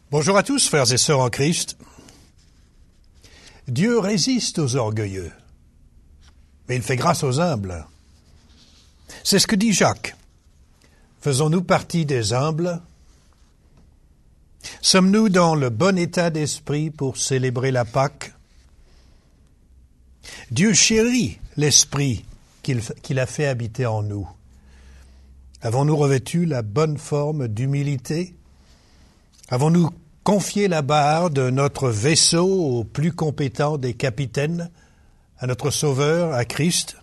Bonjour à tous, frères et sœurs en Christ. Dieu résiste aux orgueilleux, mais il fait grâce aux humbles. C'est ce que dit Jacques. Faisons-nous partie des humbles? Sommes-nous dans le bon état d'esprit pour célébrer la Pâque? Dieu chérit l'esprit qu'il a fait habiter en nous. Avons-nous revêtu la bonne forme d'humilité? Avons-nous confié la barre de notre vaisseau au plus compétent des capitaines, à notre Sauveur, à Christ?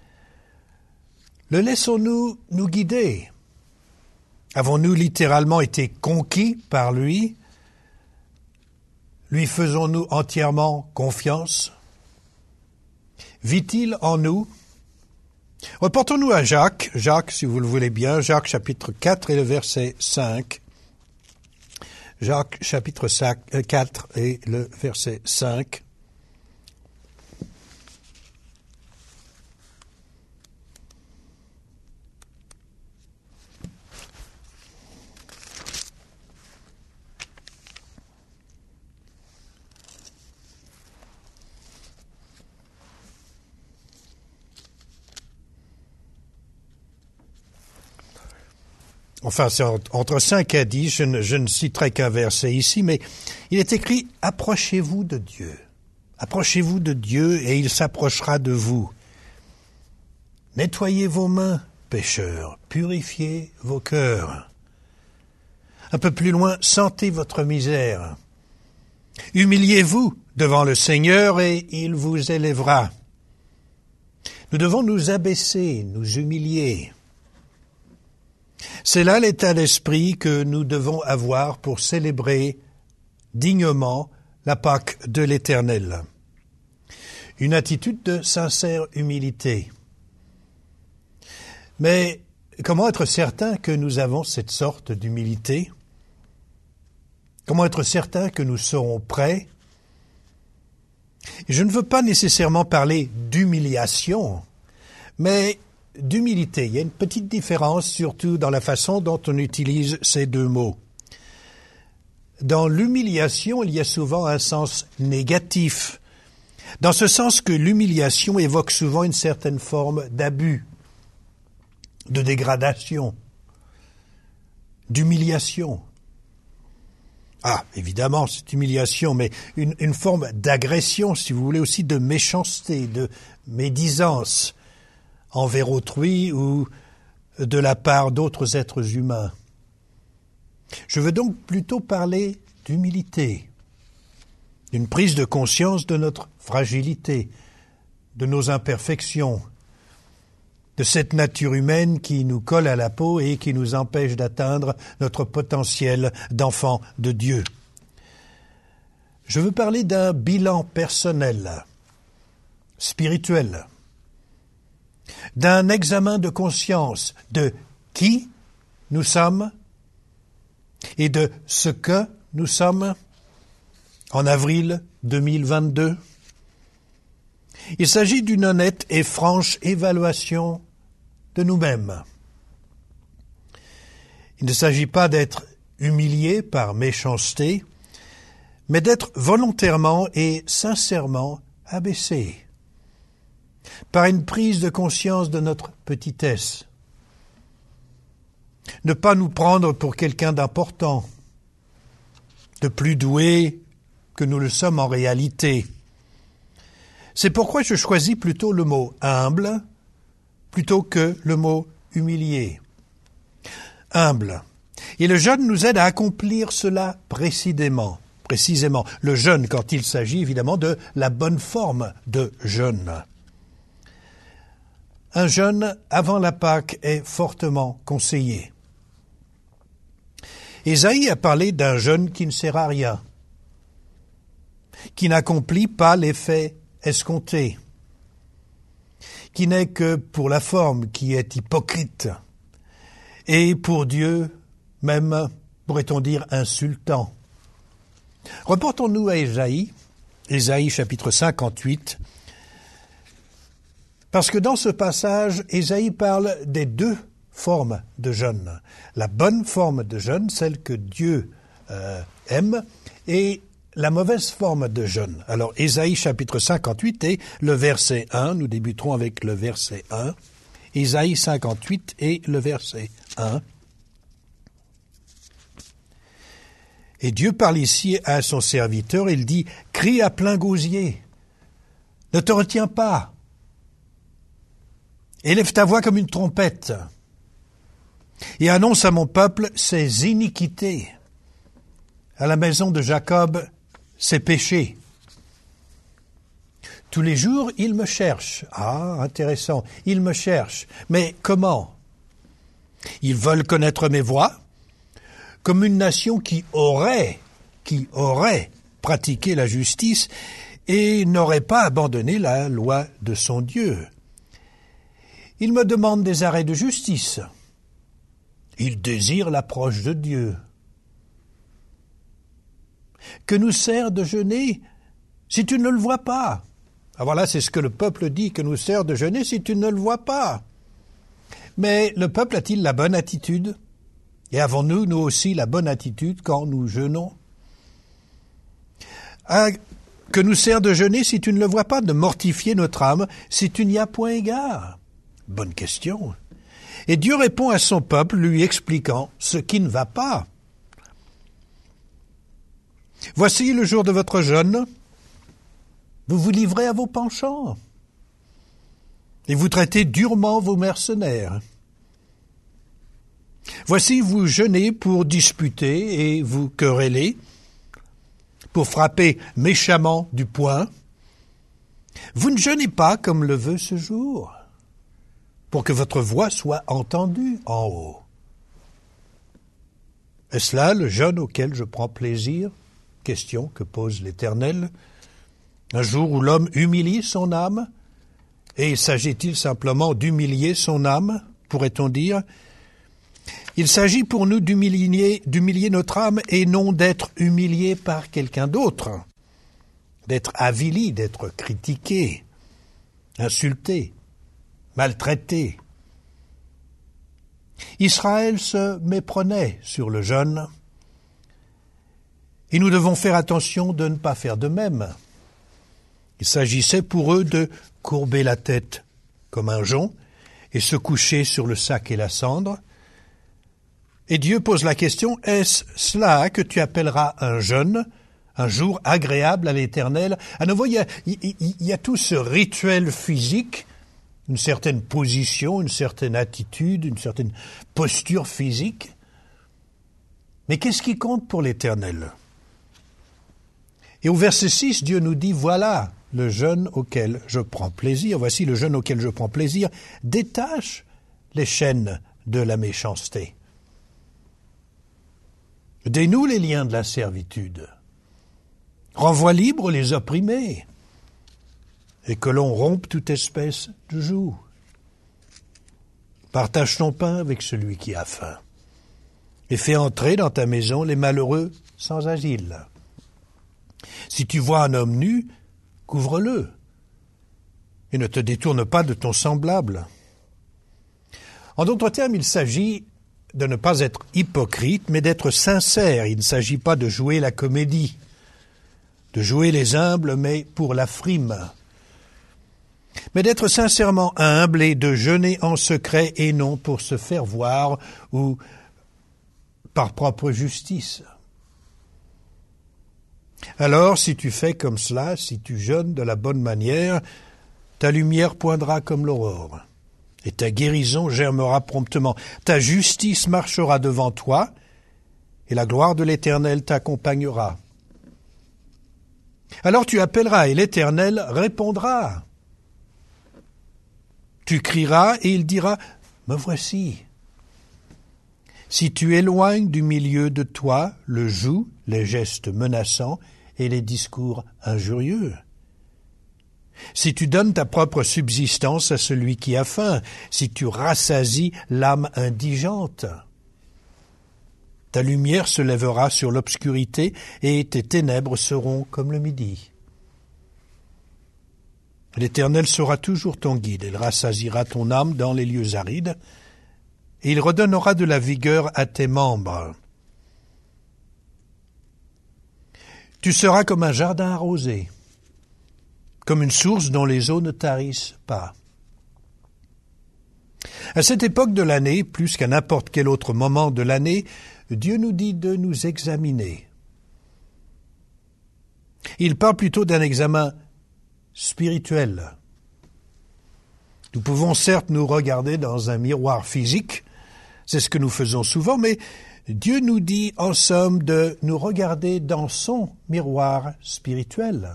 Le laissons-nous nous guider? Avons-nous littéralement été conquis par lui? Lui faisons-nous entièrement confiance? Vit-il en nous? Reportons-nous à Jacques, si vous le voulez bien, Jacques chapitre 4 et le verset 5. Jacques chapitre 4 et le verset 5. Enfin, c'est entre 5 et 10, je ne citerai qu'un verset ici, mais il est écrit « Approchez-vous de Dieu. Approchez-vous de Dieu et il s'approchera de vous. Nettoyez vos mains, pécheurs, purifiez vos cœurs. » Un peu plus loin, « Sentez votre misère. Humiliez-vous devant le Seigneur et il vous élèvera. » Nous devons nous abaisser, nous humilier. C'est là l'état d'esprit que nous devons avoir pour célébrer dignement la Pâque de l'Éternel. Une attitude de sincère humilité. Mais comment être certain que nous avons cette sorte d'humilité? Comment être certain que nous serons prêts? Je ne veux pas nécessairement parler d'humiliation, mais d'humilité. Il y a une petite différence, surtout dans la façon dont on utilise ces deux mots. Dans l'humiliation, il y a souvent un sens négatif, dans ce sens que l'humiliation évoque souvent une certaine forme d'abus, de dégradation, d'humiliation. Ah, évidemment, c'est humiliation, mais une forme d'agression, si vous voulez, aussi de méchanceté, de médisance, envers autrui ou de la part d'autres êtres humains. Je veux donc plutôt parler d'humilité, d'une prise de conscience de notre fragilité, de nos imperfections, de cette nature humaine qui nous colle à la peau et qui nous empêche d'atteindre notre potentiel d'enfant de Dieu. Je veux parler d'un bilan personnel, spirituel, d'un examen de conscience de qui nous sommes et de ce que nous sommes en avril 2022. Il s'agit d'une honnête et franche évaluation de nous-mêmes. Il ne s'agit pas d'être humilié par méchanceté, mais d'être volontairement et sincèrement abaissé par une prise de conscience de notre petitesse. Ne pas nous prendre pour quelqu'un d'important, de plus doué que nous le sommes en réalité. C'est pourquoi je choisis plutôt le mot « humble » plutôt que le mot « humilié ». Humble. Et le jeûne nous aide à accomplir cela précisément. Le jeûne quand il s'agit évidemment de la bonne forme de jeûne. Un jeûne avant la Pâque est fortement conseillé. Ésaïe a parlé d'un jeûne qui ne sert à rien, qui n'accomplit pas l'effet escompté, qui n'est que pour la forme, qui est hypocrite, et pour Dieu, même, pourrait-on dire, insultant. Reportons-nous à Ésaïe chapitre 58, parce que dans ce passage, Ésaïe parle des deux formes de jeûne. La bonne forme de jeûne, celle que Dieu aime, et la mauvaise forme de jeûne. Alors, Ésaïe chapitre 58 et le verset 1, nous débuterons avec le verset 1. Ésaïe 58 et le verset 1. Et Dieu parle ici à son serviteur, il dit « Crie à plein gosier, ne te retiens pas, élève ta voix comme une trompette, et annonce à mon peuple ses iniquités, à la maison de Jacob ses péchés. Tous les jours, il me cherche. » Ah, intéressant, il me cherche. Mais comment? Ils veulent connaître mes voies, comme une nation qui aurait pratiqué la justice et n'aurait pas abandonné la loi de son Dieu. Ils me demandent des arrêts de justice. Ils désirent l'approche de Dieu. Que nous sert de jeûner si tu ne le vois pas? Ah voilà, c'est ce que le peuple dit, que nous sert de jeûner si tu ne le vois pas. Mais le peuple a-t-il la bonne attitude? Et avons-nous, nous aussi, la bonne attitude quand nous jeûnons? Ah, que nous sert de jeûner si tu ne le vois pas, de mortifier notre âme si tu n'y as point égard? Bonne question. Et Dieu répond à son peuple, lui expliquant ce qui ne va pas. Voici le jour de votre jeûne, vous vous livrez à vos penchants, et vous traitez durement vos mercenaires. Voici, vous jeûnez pour disputer et vous quereller, pour frapper méchamment du poing. Vous ne jeûnez pas comme le veut ce jour, pour que votre voix soit entendue en haut. Est-ce là le jeûne auquel je prends plaisir? Question que pose l'Éternel. Un jour où l'homme humilie son âme, et s'agit-il simplement d'humilier son âme, pourrait-on dire? Il s'agit pour nous d'humilier notre âme et non d'être humilié par quelqu'un d'autre, d'être avili, d'être critiqué, insulté, maltraité. Israël se méprenait sur le jeûne, et nous devons faire attention de ne pas faire de même. Il s'agissait pour eux de courber la tête comme un jonc et se coucher sur le sac et la cendre. Et Dieu pose la question, est-ce cela que tu appelleras un jeûne, un jour agréable à l'Éternel? À nouveau, il y a tout ce rituel physique, une certaine position, une certaine attitude, une certaine posture physique. Mais qu'est-ce qui compte pour l'Éternel? Et au verset 6, Dieu nous dit, voilà le jeûne auquel je prends plaisir, voici le jeûne auquel je prends plaisir, détache les chaînes de la méchanceté. Dénoue les liens de la servitude. Renvoie libre les opprimés. Et que l'on rompe toute espèce de joug. Partage ton pain avec celui qui a faim. Et fais entrer dans ta maison les malheureux sans asile. Si tu vois un homme nu, couvre-le. Et ne te détourne pas de ton semblable. En d'autres termes, il s'agit de ne pas être hypocrite, mais d'être sincère. Il ne s'agit pas de jouer la comédie, de jouer les humbles, mais pour la frime. Mais d'être sincèrement humble et de jeûner en secret et non pour se faire voir ou par propre justice. Alors, si tu fais comme cela, si tu jeûnes de la bonne manière, ta lumière poindra comme l'aurore. Et ta guérison germera promptement. Ta justice marchera devant toi, et la gloire de l'Éternel t'accompagnera. Alors tu appelleras, et l'Éternel répondra. Tu crieras, et il dira, « Me voici ». Si tu éloignes du milieu de toi le joug, les gestes menaçants et les discours injurieux, si tu donnes ta propre subsistance à celui qui a faim, si tu rassasies l'âme indigente, ta lumière se lèvera sur l'obscurité et tes ténèbres seront comme le midi. L'Éternel sera toujours ton guide, il rassasiera ton âme dans les lieux arides, et il redonnera de la vigueur à tes membres. Tu seras comme un jardin arrosé, comme une source dont les eaux ne tarissent pas. À cette époque de l'année, plus qu'à n'importe quel autre moment de l'année, Dieu nous dit de nous examiner. Il parle plutôt d'un examen spirituel. Nous pouvons certes nous regarder dans un miroir physique, c'est ce que nous faisons souvent, mais Dieu nous dit en somme de nous regarder dans son miroir spirituel.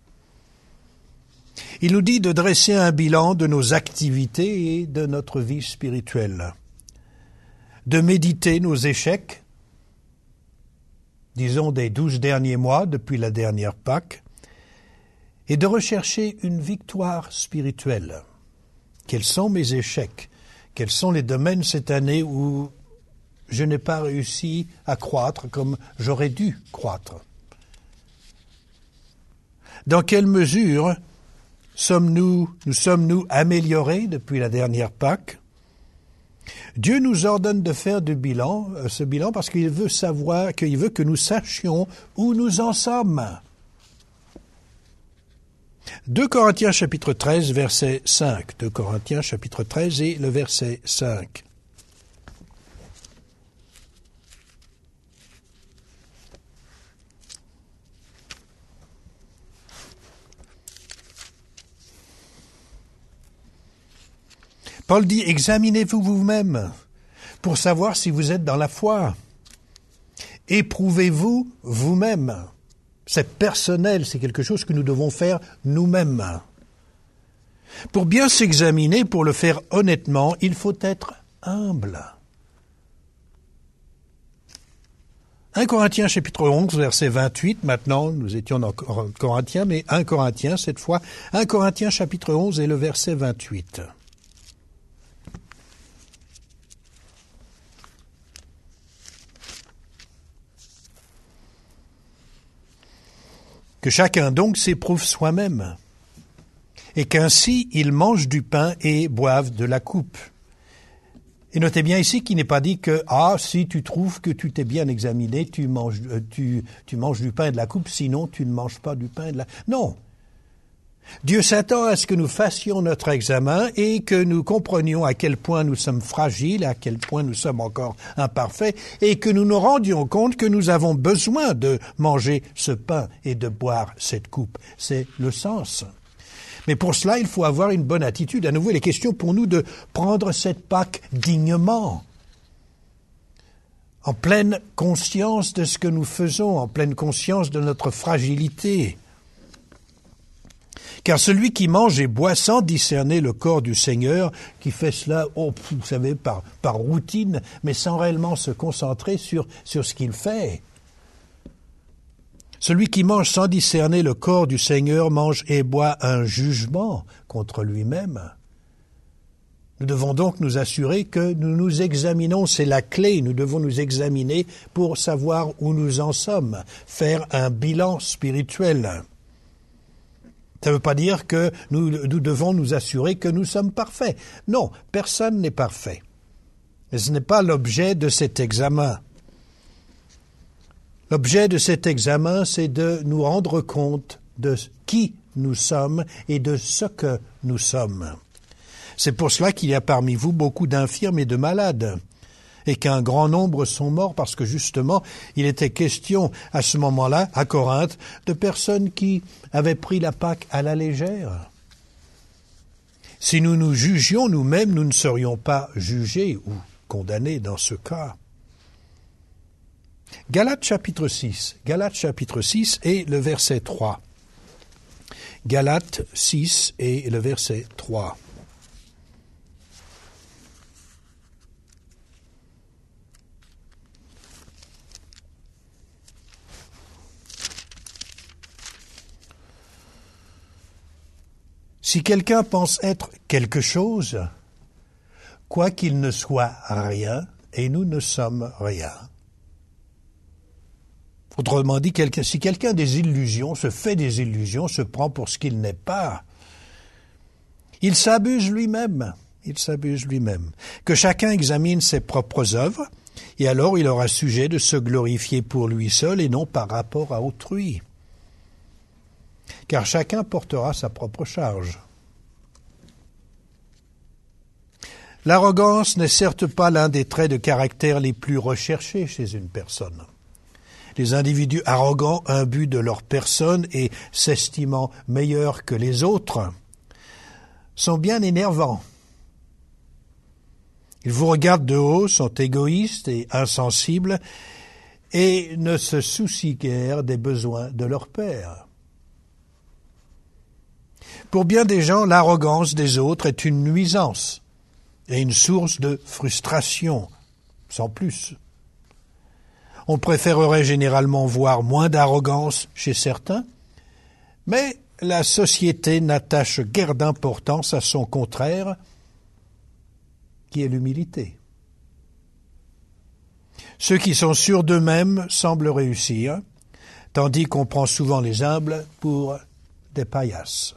Il nous dit de dresser un bilan de nos activités et de notre vie spirituelle, de méditer nos échecs, disons des 12 derniers mois depuis la dernière Pâque, et de rechercher une victoire spirituelle. Quels sont mes échecs? Quels sont les domaines cette année où je n'ai pas réussi à croître comme j'aurais dû croître? Dans quelle mesure nous sommes-nous améliorés depuis la dernière Pâque? Dieu nous ordonne de faire ce bilan parce qu'il veut que nous sachions où nous en sommes. 2 Corinthiens chapitre 13, verset 5. 2 Corinthiens chapitre 13 et le verset 5. Paul dit, examinez-vous vous-même pour savoir si vous êtes dans la foi. Éprouvez-vous vous-même. C'est personnel, c'est quelque chose que nous devons faire nous-mêmes. Pour bien s'examiner, pour le faire honnêtement, il faut être humble. 1 Corinthiens chapitre 11, verset 28, maintenant nous étions dans Corinthiens, mais 1 Corinthiens cette fois, 1 Corinthiens chapitre 11 et le verset 28. Que chacun donc s'éprouve soi-même, et qu'ainsi il mange du pain et boive de la coupe. Et notez bien ici qu'il n'est pas dit que si tu trouves que tu t'es bien examiné, tu manges du pain et de la coupe, sinon tu ne manges pas du pain et de la... Non. Dieu s'attend à ce que nous fassions notre examen et que nous comprenions à quel point nous sommes fragiles, à quel point nous sommes encore imparfaits, et que nous nous rendions compte que nous avons besoin de manger ce pain et de boire cette coupe. C'est le sens. Mais pour cela, il faut avoir une bonne attitude. À nouveau, il est question pour nous de prendre cette Pâque dignement, en pleine conscience de ce que nous faisons, en pleine conscience de notre fragilité. Car celui qui mange et boit sans discerner le corps du Seigneur, qui fait cela, vous savez, par routine, mais sans réellement se concentrer sur ce qu'il fait. Celui qui mange sans discerner le corps du Seigneur mange et boit un jugement contre lui-même. Nous devons donc nous assurer que nous nous examinons, c'est la clé, nous devons nous examiner pour savoir où nous en sommes, faire un bilan spirituel. Ça ne veut pas dire que nous devons nous assurer que nous sommes parfaits. Non, personne n'est parfait. Mais ce n'est pas l'objet de cet examen. L'objet de cet examen, c'est de nous rendre compte de qui nous sommes et de ce que nous sommes. C'est pour cela qu'il y a parmi vous beaucoup d'infirmes et de malades, et qu'un grand nombre sont morts parce que justement, il était question à ce moment-là, à Corinthe, de personnes qui avaient pris la Pâque à la légère. Si nous nous jugions nous-mêmes, nous ne serions pas jugés ou condamnés dans ce cas. Galates chapitre 6 et le verset 3. Galates 6 et le verset 3. Si quelqu'un pense être quelque chose, quoi qu'il ne soit rien, et nous ne sommes rien. Autrement dit, si quelqu'un a des illusions, se fait des illusions, se prend pour ce qu'il n'est pas, il s'abuse lui-même. Que chacun examine ses propres œuvres, et alors il aura sujet de se glorifier pour lui seul et non par rapport à autrui. car chacun portera sa propre charge. L'arrogance n'est certes pas l'un des traits de caractère les plus recherchés chez une personne. Les individus arrogants, imbus de leur personne et s'estimant meilleurs que les autres, sont bien énervants. Ils vous regardent de haut, sont égoïstes et insensibles et ne se soucient guère des besoins de leur père. Pour bien des gens, l'arrogance des autres est une nuisance et une source de frustration, sans plus. On préférerait généralement voir moins d'arrogance chez certains, mais la société n'attache guère d'importance à son contraire, qui est l'humilité. Ceux qui sont sûrs d'eux-mêmes semblent réussir, tandis qu'on prend souvent les humbles pour des paillasses.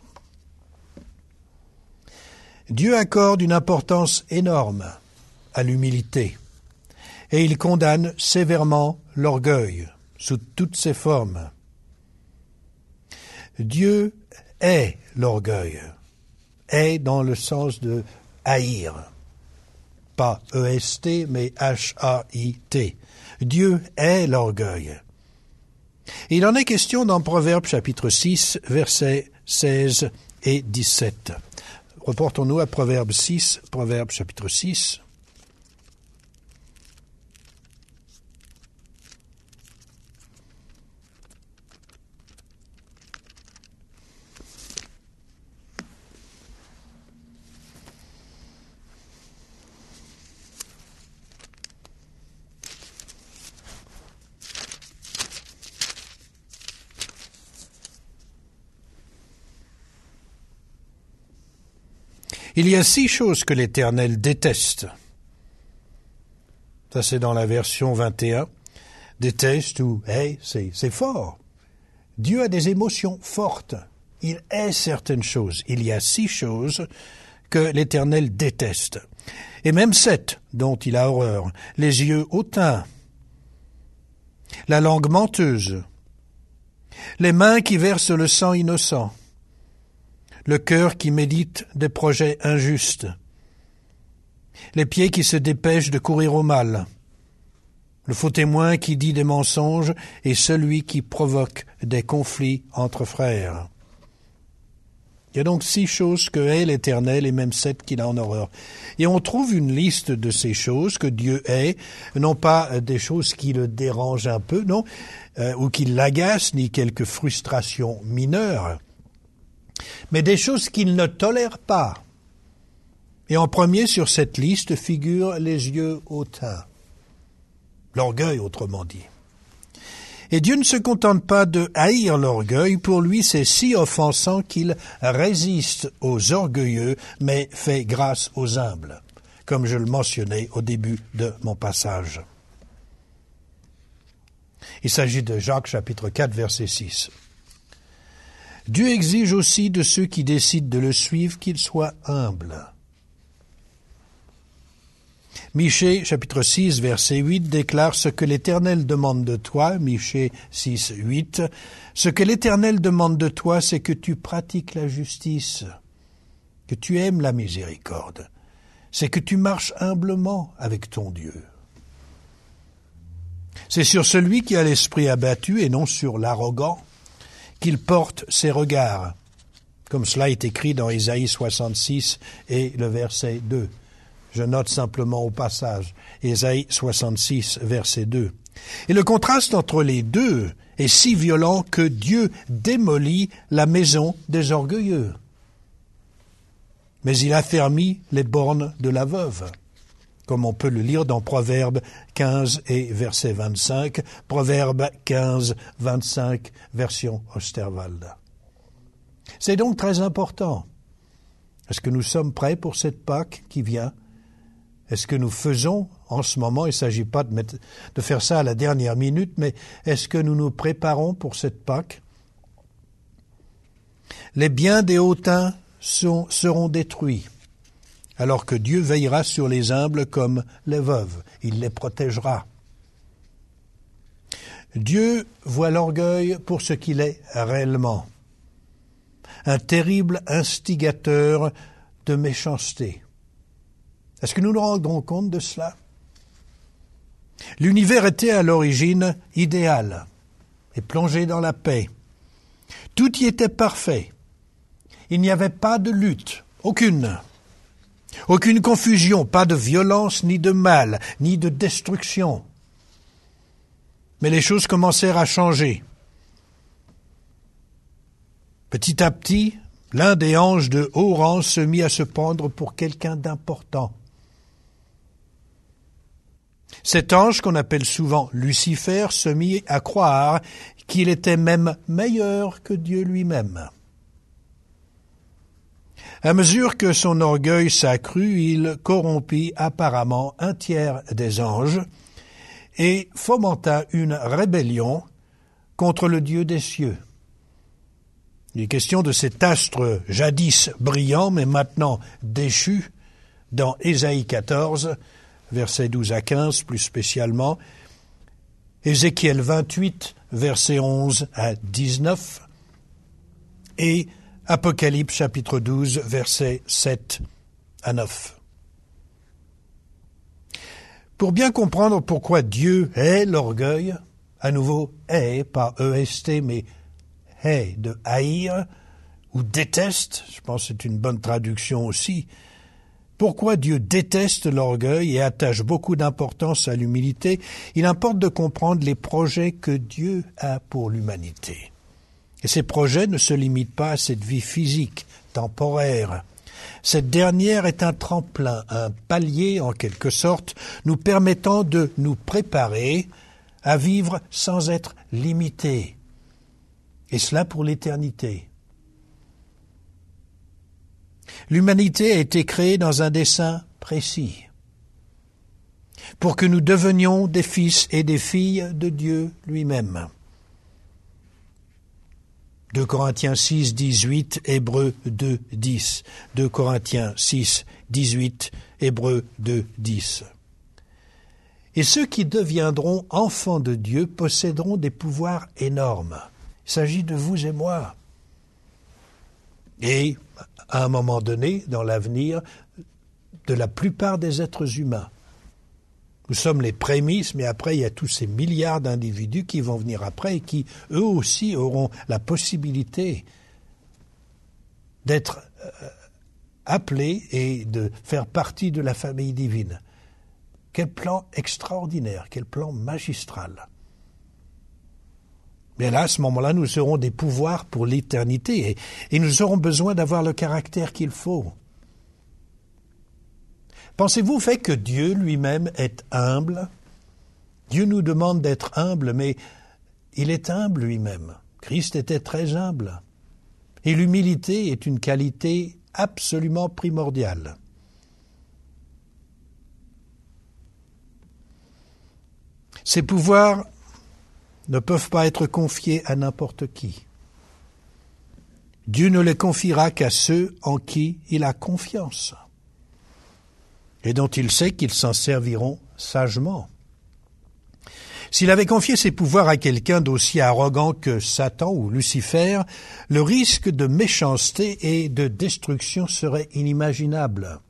Dieu accorde une importance énorme à l'humilité, et il condamne sévèrement l'orgueil sous toutes ses formes. Dieu hait l'orgueil, hait dans le sens de haïr, pas E-S-T, mais H-A-I-T. Dieu hait l'orgueil. Il en est question dans Proverbes chapitre 6, versets 16 et 17. Reportons-nous à Proverbes 6, Proverbes chapitre 6. Il y a 6 choses que l'Éternel déteste. Ça, c'est dans la version 21. Déteste ou hait, c'est fort. Dieu a des émotions fortes. Il hait certaines choses. Il y a 6 choses que l'Éternel déteste. Et même 7 dont il a horreur. Les yeux hautains, la langue menteuse, les mains qui versent le sang innocent, le cœur qui médite des projets injustes, les pieds qui se dépêchent de courir au mal, le faux témoin qui dit des mensonges et celui qui provoque des conflits entre frères. Il y a donc 6 choses que hait l'Éternel et même 7 qu'il a en horreur. Et on trouve une liste de ces choses que Dieu hait, non pas des choses qui le dérangent un peu, non, ou qui l'agacent, ni quelques frustrations mineures, mais des choses qu'il ne tolère pas. Et en premier sur cette liste figurent les yeux hautains, l'orgueil autrement dit. Et Dieu ne se contente pas de haïr l'orgueil, pour lui c'est si offensant qu'il résiste aux orgueilleux, mais fait grâce aux humbles, comme je le mentionnais au début de mon passage. Il s'agit de Jacques chapitre 4 verset 6. Dieu exige aussi de ceux qui décident de le suivre qu'ils soient humbles. Michée, chapitre 6, verset 8, déclare « Ce que l'Éternel demande de toi », Michée 6, 8, « Ce que l'Éternel demande de toi, c'est que tu pratiques la justice, que tu aimes la miséricorde, c'est que tu marches humblement avec ton Dieu. » C'est sur celui qui a l'esprit abattu et non sur l'arrogant qu'il porte ses regards, comme cela est écrit dans Ésaïe 66 et le verset 2. Je note simplement au passage, Ésaïe 66, verset 2. Et le contraste entre les deux est si violent que Dieu démolit la maison des orgueilleux. Mais il affermit les bornes de la veuve, comme on peut le lire dans Proverbes 15 et verset 25, Proverbes 15, 25, version Osterwalder. C'est donc très important. Est-ce que nous sommes prêts pour cette Pâque qui vient ? Est-ce que nous faisons en ce moment, il ne s'agit pas de faire ça à la dernière minute, mais est-ce que nous nous préparons pour cette Pâque ? Les biens des hautains seront détruits, alors que Dieu veillera sur les humbles comme les veuves. Il les protégera. Dieu voit l'orgueil pour ce qu'il est réellement. un terrible instigateur de méchanceté. Est-ce que nous nous rendons compte de cela? L'univers était à l'origine idéal et plongé dans la paix. Tout y était parfait. Il n'y avait pas de lutte, aucune confusion, pas de violence, ni de mal, ni de destruction. Mais les choses commencèrent à changer. Petit à petit, l'un des anges de haut rang se mit à se prendre pour quelqu'un d'important. Cet ange, qu'on appelle souvent Lucifer, se mit à croire qu'il était même meilleur que Dieu lui-même. À mesure que son orgueil s'accrut, il corrompit apparemment un tiers des anges et fomenta une rébellion contre le Dieu des cieux. Il est question de cet astre jadis brillant, mais maintenant déchu, dans Ésaïe 14, versets 12 à 15 plus spécialement, Ézéchiel 28, versets 11 à 19, et Apocalypse chapitre 12, versets 7 à 9. Pour bien comprendre pourquoi Dieu hait l'orgueil, à nouveau hait, pas EST, mais hait de haïr, ou déteste, je pense que c'est une bonne traduction aussi, pourquoi Dieu déteste l'orgueil et attache beaucoup d'importance à l'humilité, il importe de comprendre les projets que Dieu a pour l'humanité. Et ces projets ne se limitent pas à cette vie physique, temporaire. Cette dernière est un tremplin, un palier en quelque sorte, nous permettant de nous préparer à vivre sans être limités. Et cela pour l'éternité. L'humanité a été créée dans un dessein précis, pour que nous devenions des fils et des filles de Dieu lui-même. 2 Corinthiens 6, 18, Hébreux 2, 10. 2 Corinthiens 6, 18, Hébreux 2, 10. Et ceux qui deviendront enfants de Dieu posséderont des pouvoirs énormes. Il s'agit de vous et moi. Et, à un moment donné, dans l'avenir, de la plupart des êtres humains. Nous sommes les prémices, mais après, il y a tous ces milliards d'individus qui vont venir après et qui, eux aussi, auront la possibilité d'être appelés et de faire partie de la famille divine. Quel plan extraordinaire, quel plan magistral. Mais là, à ce moment-là, nous aurons des pouvoirs pour l'éternité et nous aurons besoin d'avoir le caractère qu'il faut. Pensez-vous au fait que Dieu lui-même est humble? Dieu nous demande d'être humble, mais il est humble lui-même. Christ était très humble. Et l'humilité est une qualité absolument primordiale. Ces pouvoirs ne peuvent pas être confiés à n'importe qui. Dieu ne les confiera qu'à ceux en qui il a confiance et dont il sait qu'ils s'en serviront sagement. S'il avait confié ses pouvoirs à quelqu'un d'aussi arrogant que Satan ou Lucifer, le risque de méchanceté et de destruction serait inimaginable.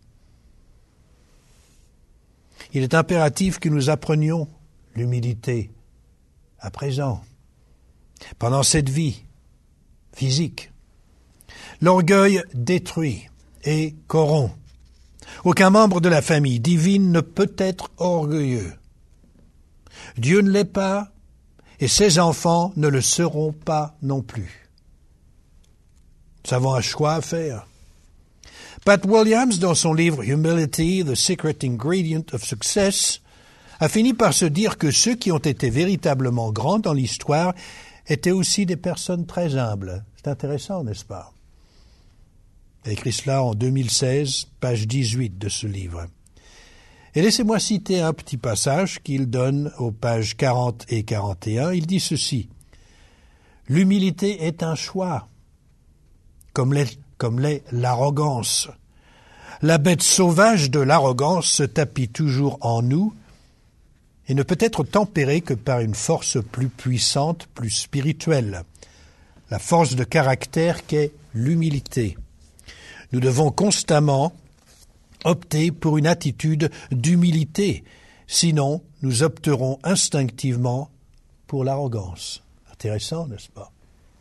Il est impératif que nous apprenions l'humilité à présent, pendant cette vie physique. L'orgueil détruit et corrompt. Aucun membre de la famille divine ne peut être orgueilleux. Dieu ne l'est pas, et ses enfants ne le seront pas non plus. Nous avons un choix à faire. Pat Williams, dans son livre Humility, The Secret Ingredient of Success, a fini par se dire que ceux qui ont été véritablement grands dans l'histoire étaient aussi des personnes très humbles. C'est intéressant, n'est-ce pas? Il a écrit cela en 2016, page 18 de ce livre. Et laissez-moi citer un petit passage qu'il donne aux pages 40 et 41. Il dit ceci. « L'humilité est un choix, comme l'est l'arrogance. La bête sauvage de l'arrogance se tapit toujours en nous et ne peut être tempérée que par une force plus puissante, plus spirituelle, la force de caractère qu'est l'humilité. Nous devons constamment opter pour une attitude d'humilité, sinon nous opterons instinctivement pour l'arrogance. Intéressant, n'est-ce pas?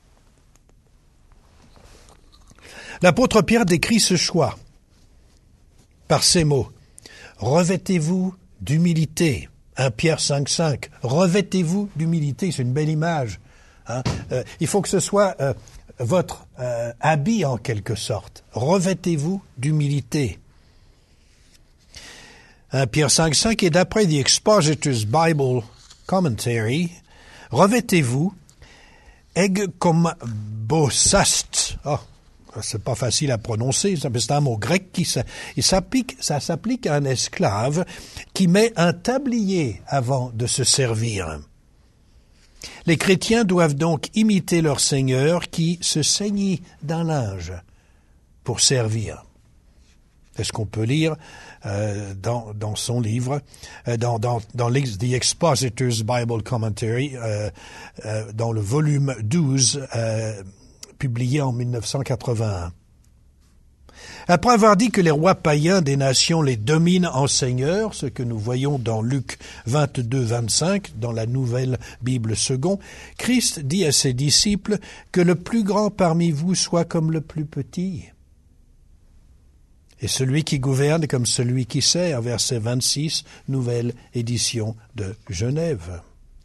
L'apôtre Pierre décrit ce choix par ces mots. Revêtez-vous d'humilité. 1 Pierre 5,5. Revêtez-vous d'humilité. C'est une belle image. Il faut que ce soit votre habit en quelque sorte. Revêtez-vous d'humilité. 1 Pierre 5,5 et d'après The Expositor's Bible Commentary, revêtez-vous egkombosast. C'est pas facile à prononcer, c'est un mot grec ça s'applique à un esclave qui met un tablier avant de se servir. Les chrétiens doivent donc imiter leur Seigneur qui se ceignit d'un linge pour servir. C'est ce qu'on peut lire dans son livre, dans The Expositor's Bible Commentary, dans le volume 12, publié en 1981. Après avoir dit que les rois païens des nations les dominent en seigneur, ce que nous voyons dans Luc 22-25, dans la Nouvelle Bible Second, Christ dit à ses disciples que le plus grand parmi vous soit comme le plus petit, et celui qui gouverne comme celui qui sert, verset 26, nouvelle édition de Genève.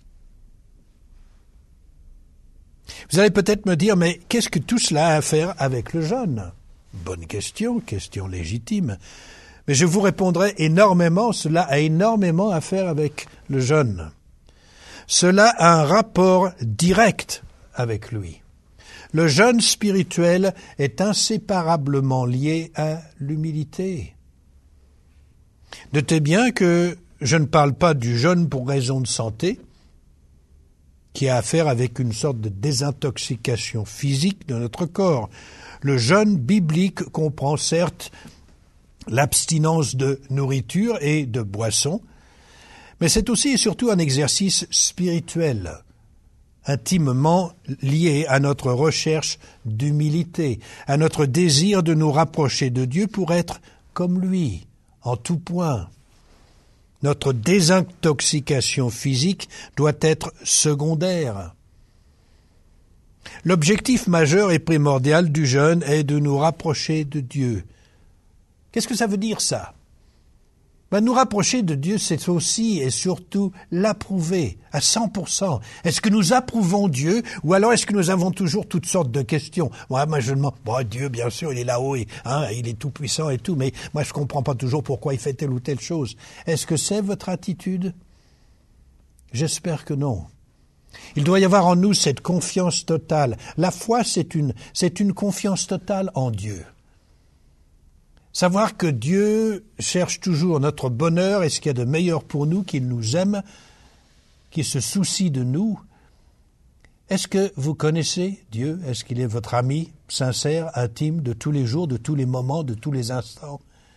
Vous allez peut-être me dire, mais qu'est-ce que tout cela a à faire avec le jeûne? Bonne question, question légitime. Mais je vous répondrai cela a énormément à faire avec le jeûne. Cela a un rapport direct avec lui. Le jeûne spirituel est inséparablement lié à l'humilité. Notez bien que je ne parle pas du jeûne pour raison de santé, qui a à faire avec une sorte de désintoxication physique de notre corps. Le jeûne biblique comprend certes l'abstinence de nourriture et de boissons, mais c'est aussi et surtout un exercice spirituel, intimement lié à notre recherche d'humilité, à notre désir de nous rapprocher de Dieu pour être comme lui, en tout point. Notre désintoxication physique doit être secondaire. L'objectif majeur et primordial du jeûne est de nous rapprocher de Dieu. Qu'est-ce que ça veut dire, ça? Nous rapprocher de Dieu, c'est aussi et surtout l'approuver à 100%. Est-ce que nous approuvons Dieu ou alors est-ce que nous avons toujours toutes sortes de questions? Moi, je demande, Dieu, bien sûr, il est là-haut, il est tout-puissant et tout, mais moi, je comprends pas toujours pourquoi il fait telle ou telle chose. Est-ce que c'est votre attitude? J'espère que non. Il doit y avoir en nous cette confiance totale. La foi, c'est une confiance totale en Dieu. Savoir que Dieu cherche toujours notre bonheur et ce qu'il y a de meilleur pour nous, qu'il nous aime, qu'il se soucie de nous. Est-ce que vous connaissez Dieu? Est-ce qu'il est votre ami sincère, intime, de tous les jours, de tous les moments, de tous les instants?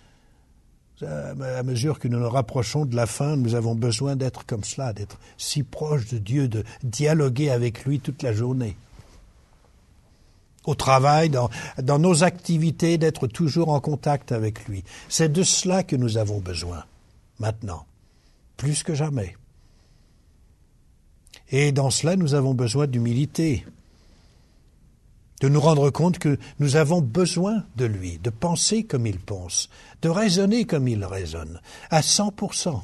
À mesure que nous nous rapprochons de la fin, nous avons besoin d'être comme cela, d'être si proches de Dieu, de dialoguer avec lui toute la journée. Au travail, dans nos activités, d'être toujours en contact avec lui. C'est de cela que nous avons besoin, maintenant, plus que jamais. Et dans cela, nous avons besoin d'humilité, de nous rendre compte que nous avons besoin de lui, de penser comme il pense, de raisonner comme il raisonne, à 100%.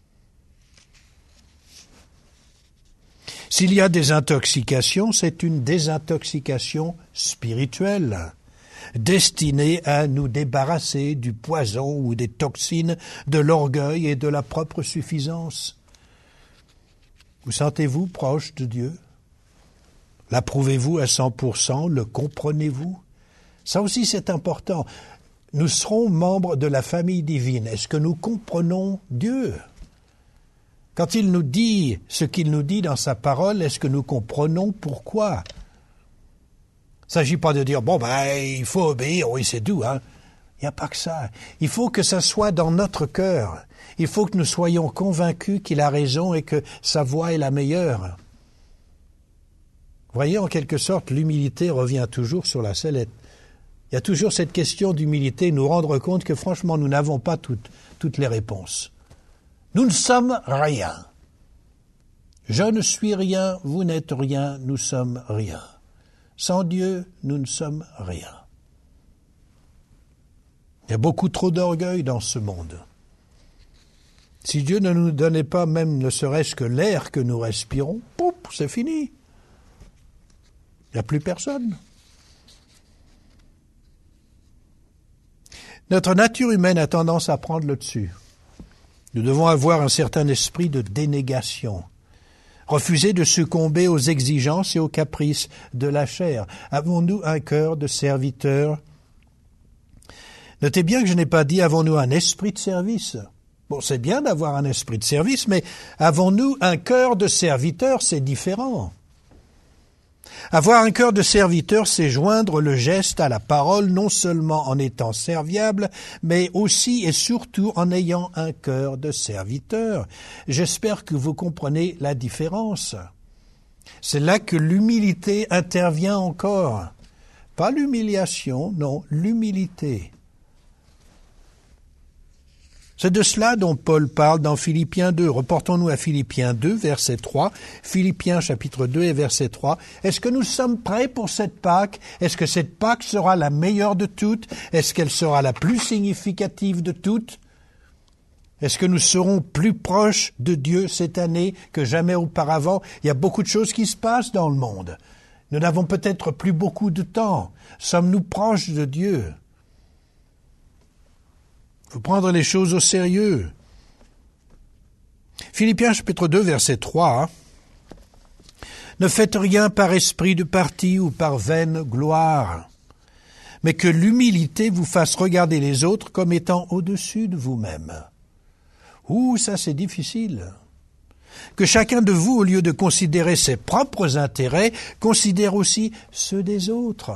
S'il y a des intoxications, c'est une désintoxication spirituelle, destinée à nous débarrasser du poison ou des toxines de l'orgueil et de la propre suffisance. Vous sentez-vous proche de Dieu? L'approuvez-vous à 100%? Le comprenez-vous? Ça aussi, c'est important. Nous serons membres de la famille divine. Est-ce que nous comprenons Dieu? Quand il nous dit ce qu'il nous dit dans sa parole, est-ce que nous comprenons pourquoi? Il ne s'agit pas de dire, il faut obéir, oui, c'est doux, Il n'y a pas que ça. Il faut que ça soit dans notre cœur. Il faut que nous soyons convaincus qu'il a raison et que sa voie est la meilleure. Vous voyez, en quelque sorte, l'humilité revient toujours sur la sellette. Il y a toujours cette question d'humilité, nous rendre compte que franchement, nous n'avons pas toutes les réponses. Nous ne sommes rien. Je ne suis rien, vous n'êtes rien, nous sommes rien. Sans Dieu, nous ne sommes rien. Il y a beaucoup trop d'orgueil dans ce monde. Si Dieu ne nous donnait pas même ne serait-ce que l'air que nous respirons, pouf, c'est fini. Il n'y a plus personne. Notre nature humaine a tendance à prendre le dessus. Nous devons avoir un certain esprit de dénégation. Refuser de succomber aux exigences et aux caprices de la chair. Avons-nous un cœur de serviteur? Notez bien que je n'ai pas dit avons-nous un esprit de service. Bon, c'est bien d'avoir un esprit de service, mais avons-nous un cœur de serviteur? C'est différent. Avoir un cœur de serviteur, c'est joindre le geste à la parole, non seulement en étant serviable, mais aussi et surtout en ayant un cœur de serviteur. J'espère que vous comprenez la différence. C'est là que l'humilité intervient encore. Pas l'humiliation, non, l'humilité. C'est de cela dont Paul parle dans Philippiens 2. Reportons-nous à Philippiens 2, verset 3. Philippiens chapitre 2 et verset 3. Est-ce que nous sommes prêts pour cette Pâque? Est-ce que cette Pâque sera la meilleure de toutes? Est-ce qu'elle sera la plus significative de toutes? Est-ce que nous serons plus proches de Dieu cette année que jamais auparavant? Il y a beaucoup de choses qui se passent dans le monde. Nous n'avons peut-être plus beaucoup de temps. Sommes-nous proches de Dieu? Il faut prendre les choses au sérieux. Philippiens chapitre 2, verset 3. Ne faites rien par esprit de parti ou par vaine gloire, mais que l'humilité vous fasse regarder les autres comme étant au-dessus de vous-même. Ouh, ça c'est difficile. Que chacun de vous, au lieu de considérer ses propres intérêts, considère aussi ceux des autres.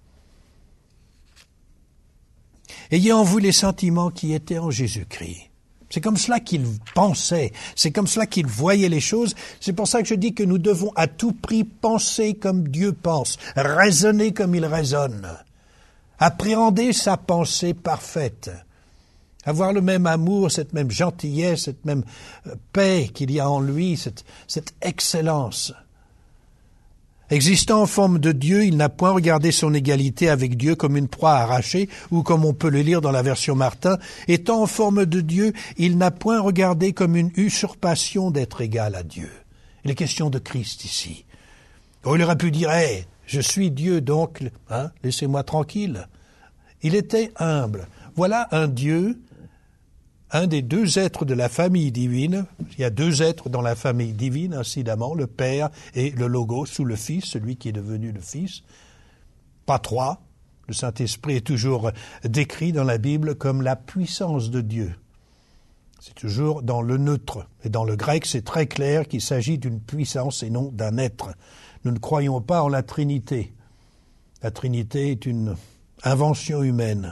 Ayez en vous les sentiments qui étaient en Jésus-Christ. C'est comme cela qu'il pensait, c'est comme cela qu'il voyait les choses. C'est pour ça que je dis que nous devons à tout prix penser comme Dieu pense, raisonner comme il raisonne, appréhender sa pensée parfaite, avoir le même amour, cette même gentillesse, cette même paix qu'il y a en lui, cette excellence. Existant en forme de Dieu, il n'a point regardé son égalité avec Dieu comme une proie arrachée, ou comme on peut le lire dans la version Martin. Étant en forme de Dieu, il n'a point regardé comme une usurpation d'être égal à Dieu. Il est question de Christ ici. Oh, il aurait pu dire, hey, je suis Dieu, donc, laissez-moi tranquille. Il était humble. Voilà un Dieu, un des deux êtres de la famille divine. Il y a deux êtres dans la famille divine, incidemment, le Père et le Logos, ou le Fils, celui qui est devenu le Fils. Pas trois. Le Saint-Esprit est toujours décrit dans la Bible comme la puissance de Dieu. C'est toujours dans le neutre. Et dans le grec, c'est très clair qu'il s'agit d'une puissance et non d'un être. Nous ne croyons pas en la Trinité. La Trinité est une invention humaine.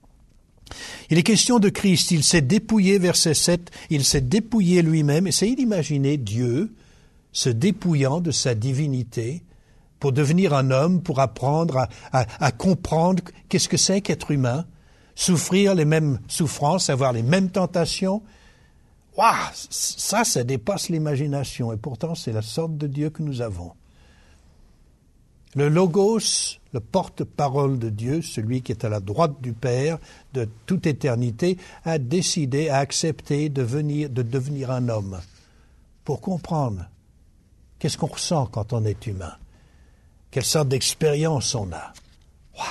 Il est question de Christ, il s'est dépouillé, verset 7, il s'est dépouillé lui-même. Essayez d'imaginer Dieu se dépouillant de sa divinité pour devenir un homme, pour apprendre à comprendre qu'est-ce que c'est qu'être humain, souffrir les mêmes souffrances, avoir les mêmes tentations. Waouh, ça dépasse l'imagination et pourtant c'est la sorte de Dieu que nous avons. Le Logos, le porte-parole de Dieu, celui qui est à la droite du Père de toute éternité, a décidé, a accepté de devenir un homme pour comprendre qu'est-ce qu'on ressent quand on est humain, quelle sorte d'expérience on a. Wow.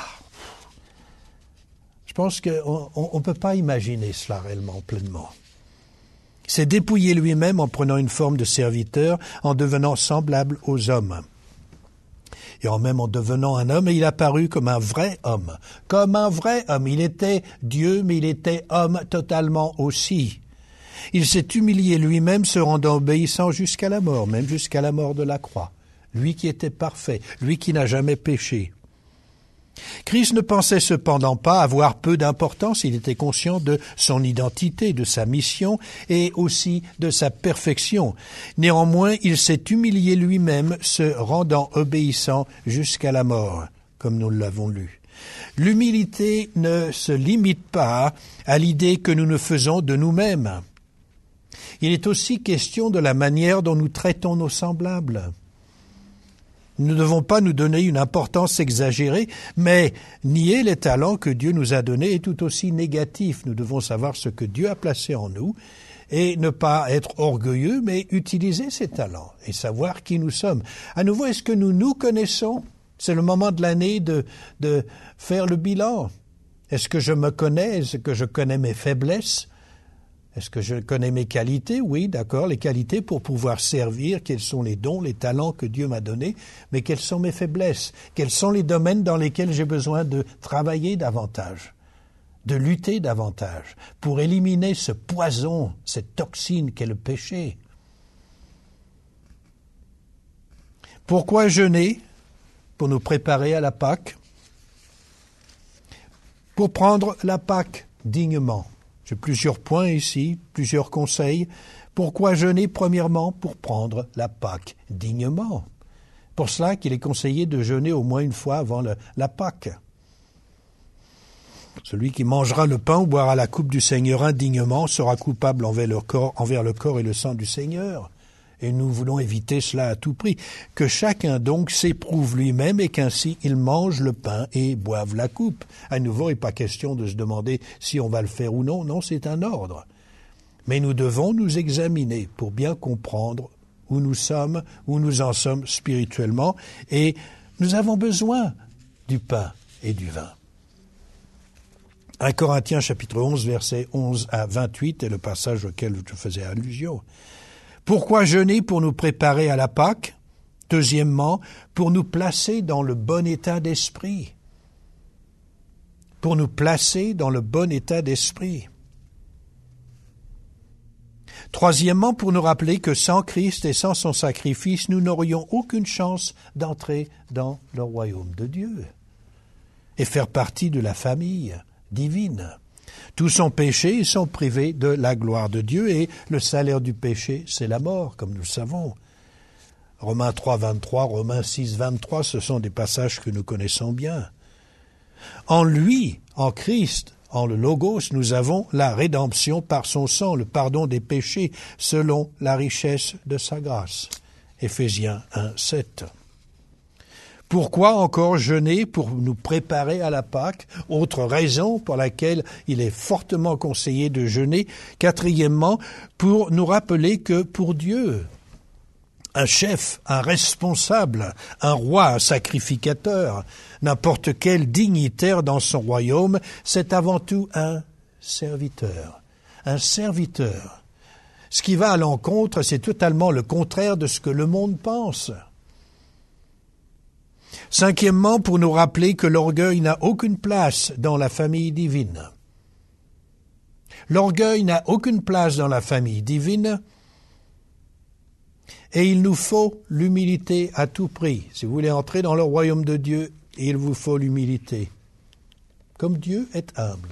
Je pense qu'on ne peut pas imaginer cela réellement pleinement. Il s'est dépouillé lui-même en prenant une forme de serviteur, en devenant semblable aux hommes. Et en même en devenant un homme, il apparut comme un vrai homme. Comme un vrai homme. Il était Dieu, mais il était homme totalement aussi. Il s'est humilié lui-même, se rendant obéissant jusqu'à la mort, même jusqu'à la mort de la croix. Lui qui était parfait, lui qui n'a jamais péché. Christ ne pensait cependant pas avoir peu d'importance, il était conscient de son identité, de sa mission et aussi de sa perfection. Néanmoins, il s'est humilié lui-même, se rendant obéissant jusqu'à la mort, comme nous l'avons lu. L'humilité ne se limite pas à l'idée que nous nous faisons de nous-mêmes. Il est aussi question de la manière dont nous traitons nos semblables. Nous ne devons pas nous donner une importance exagérée, mais nier les talents que Dieu nous a donnés est tout aussi négatif. Nous devons savoir ce que Dieu a placé en nous et ne pas être orgueilleux, mais utiliser ces talents et savoir qui nous sommes. À nouveau, est-ce que nous nous connaissons? C'est le moment de l'année de faire le bilan. Est-ce que je me connais? Est-ce que je connais mes faiblesses? Est-ce que je connais mes qualités? Oui, d'accord, les qualités pour pouvoir servir. Quels sont les dons, les talents que Dieu m'a donnés? Mais quelles sont mes faiblesses? Quels sont les domaines dans lesquels j'ai besoin de travailler davantage, de lutter davantage, pour éliminer ce poison, cette toxine qu'est le péché? Pourquoi jeûner? Pour nous préparer à la Pâque. Pour prendre la Pâque dignement. J'ai plusieurs points ici, plusieurs conseils. Pourquoi jeûner? Premièrement, pour prendre la Pâque dignement. Pour cela qu'il est conseillé de jeûner au moins une fois avant la Pâque. Celui qui mangera le pain ou boira la coupe du Seigneur indignement sera coupable envers le corps et le sang du Seigneur. Et nous voulons éviter cela à tout prix. Que chacun donc s'éprouve lui-même et qu'ainsi il mange le pain et boive la coupe. À nouveau, il n'est pas question de se demander si on va le faire ou non. Non, c'est un ordre. Mais nous devons nous examiner pour bien comprendre où nous sommes, où nous en sommes spirituellement. Et nous avons besoin du pain et du vin. 1 Corinthiens chapitre 11, versets 11 à 28 est le passage auquel je faisais allusion. Pourquoi jeûner? Pour nous préparer à la Pâque. Deuxièmement, pour nous placer dans le bon état d'esprit. Pour nous placer dans le bon état d'esprit. Troisièmement, pour nous rappeler que sans Christ et sans son sacrifice, nous n'aurions aucune chance d'entrer dans le royaume de Dieu et faire partie de la famille divine. Tous sont péchés et sont privés de la gloire de Dieu et le salaire du péché, c'est la mort, comme nous le savons. Romains 3, 23, Romains 6, 23, ce sont des passages que nous connaissons bien. En lui, en Christ, en le Logos, nous avons la rédemption par son sang, le pardon des péchés, selon la richesse de sa grâce. Éphésiens 1, 7. Pourquoi encore jeûner? Pour nous préparer à la Pâque. Autre raison pour laquelle il est fortement conseillé de jeûner. Quatrièmement, pour nous rappeler que pour Dieu, un chef, un responsable, un roi, un sacrificateur, n'importe quel dignitaire dans son royaume, c'est avant tout un serviteur. Un serviteur. Ce qui va à l'encontre, c'est totalement le contraire de ce que le monde pense. Cinquièmement, pour nous rappeler que l'orgueil n'a aucune place dans la famille divine. L'orgueil n'a aucune place dans la famille divine et il nous faut l'humilité à tout prix. Si vous voulez entrer dans le royaume de Dieu, il vous faut l'humilité, comme Dieu est humble.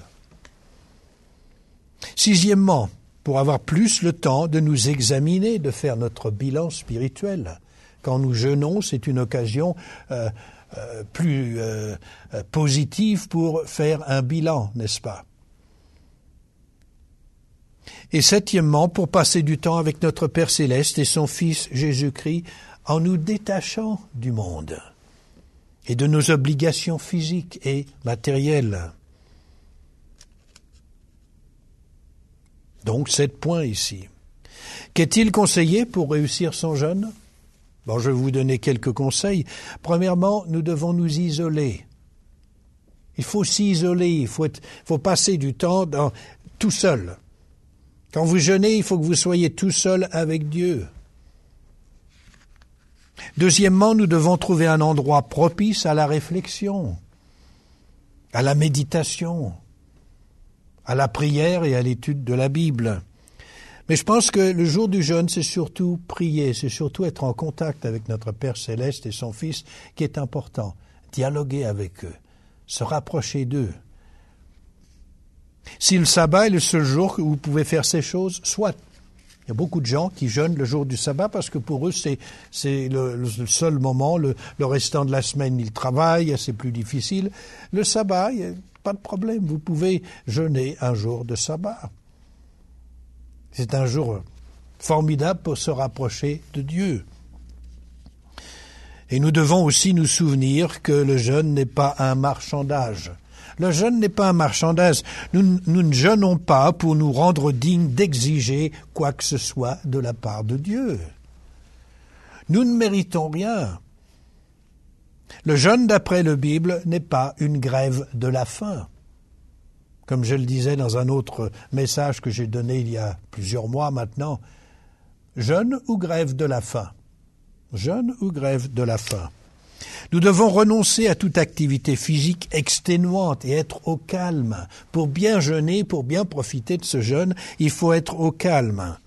Sixièmement, pour avoir plus le temps de nous examiner, de faire notre bilan spirituel. Quand nous jeûnons, c'est une occasion plus positive pour faire un bilan, n'est-ce pas? Et septièmement, pour passer du temps avec notre Père Céleste et son Fils Jésus-Christ, en nous détachant du monde et de nos obligations physiques et matérielles. Donc, 7 points ici. Qu'est-il conseillé pour réussir son jeûne? Bon, je vais vous donner quelques conseils. Premièrement, nous devons nous isoler. Il faut s'isoler, il faut passer du temps tout seul. Quand vous jeûnez, il faut que vous soyez tout seul avec Dieu. Deuxièmement, nous devons trouver un endroit propice à la réflexion, à la méditation, à la prière et à l'étude de la Bible. Mais je pense que le jour du jeûne, c'est surtout prier, c'est surtout être en contact avec notre Père Céleste et son Fils qui est important. Dialoguer avec eux, se rapprocher d'eux. Si le sabbat est le seul jour où vous pouvez faire ces choses, soit. Il y a beaucoup de gens qui jeûnent le jour du sabbat parce que pour eux, c'est le seul moment. Le restant de la semaine, ils travaillent, c'est plus difficile. Le sabbat, il n'y a pas de problème. Vous pouvez jeûner un jour de sabbat. C'est un jour formidable pour se rapprocher de Dieu. Et nous devons aussi nous souvenir que le jeûne n'est pas un marchandage. Le jeûne n'est pas un marchandage. Nous ne jeûnons pas pour nous rendre dignes d'exiger quoi que ce soit de la part de Dieu. Nous ne méritons rien. Le jeûne, d'après la Bible, n'est pas une grève de la faim. Comme je le disais dans un autre message que j'ai donné il y a plusieurs mois maintenant, jeûne ou grève de la faim? Jeûne ou grève de la faim? Nous devons renoncer à toute activité physique exténuante et être au calme. Pour bien jeûner, pour bien profiter de ce jeûne, il faut être au calme.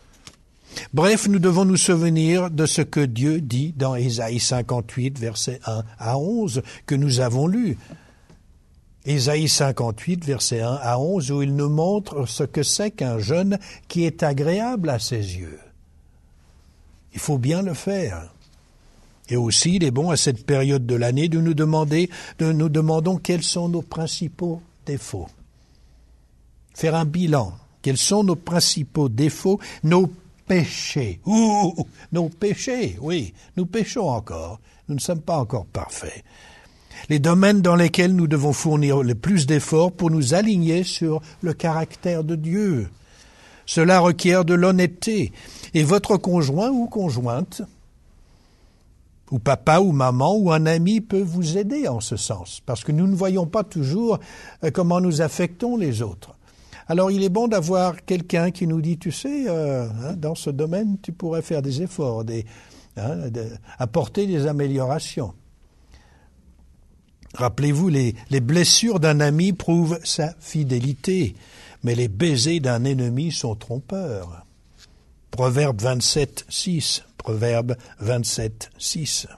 Bref, nous devons nous souvenir de ce que Dieu dit dans Ésaïe 58, versets 1 à 11, que nous avons lu. Ésaïe 58, versets 1 à 11, où il nous montre ce que c'est qu'un jeûne qui est agréable à ses yeux. Il faut bien le faire. Et aussi, il est bon à cette période de l'année de nous demandons quels sont nos principaux défauts. Faire un bilan. Quels sont nos principaux défauts, nos péchés. Nos péchés, oui, nous péchons encore. Nous ne sommes pas encore parfaits. Les domaines dans lesquels nous devons fournir le plus d'efforts pour nous aligner sur le caractère de Dieu. Cela requiert de l'honnêteté. Et votre conjoint ou conjointe, ou papa ou maman ou un ami peut vous aider en ce sens, parce que nous ne voyons pas toujours comment nous affectons les autres. Alors il est bon d'avoir quelqu'un qui nous dit, tu sais, dans ce domaine, tu pourrais faire des efforts, apporter des améliorations. Rappelez-vous, les blessures d'un ami prouvent sa fidélité, mais les baisers d'un ennemi sont trompeurs. Proverbe 27, 6. Proverbe 27, 6.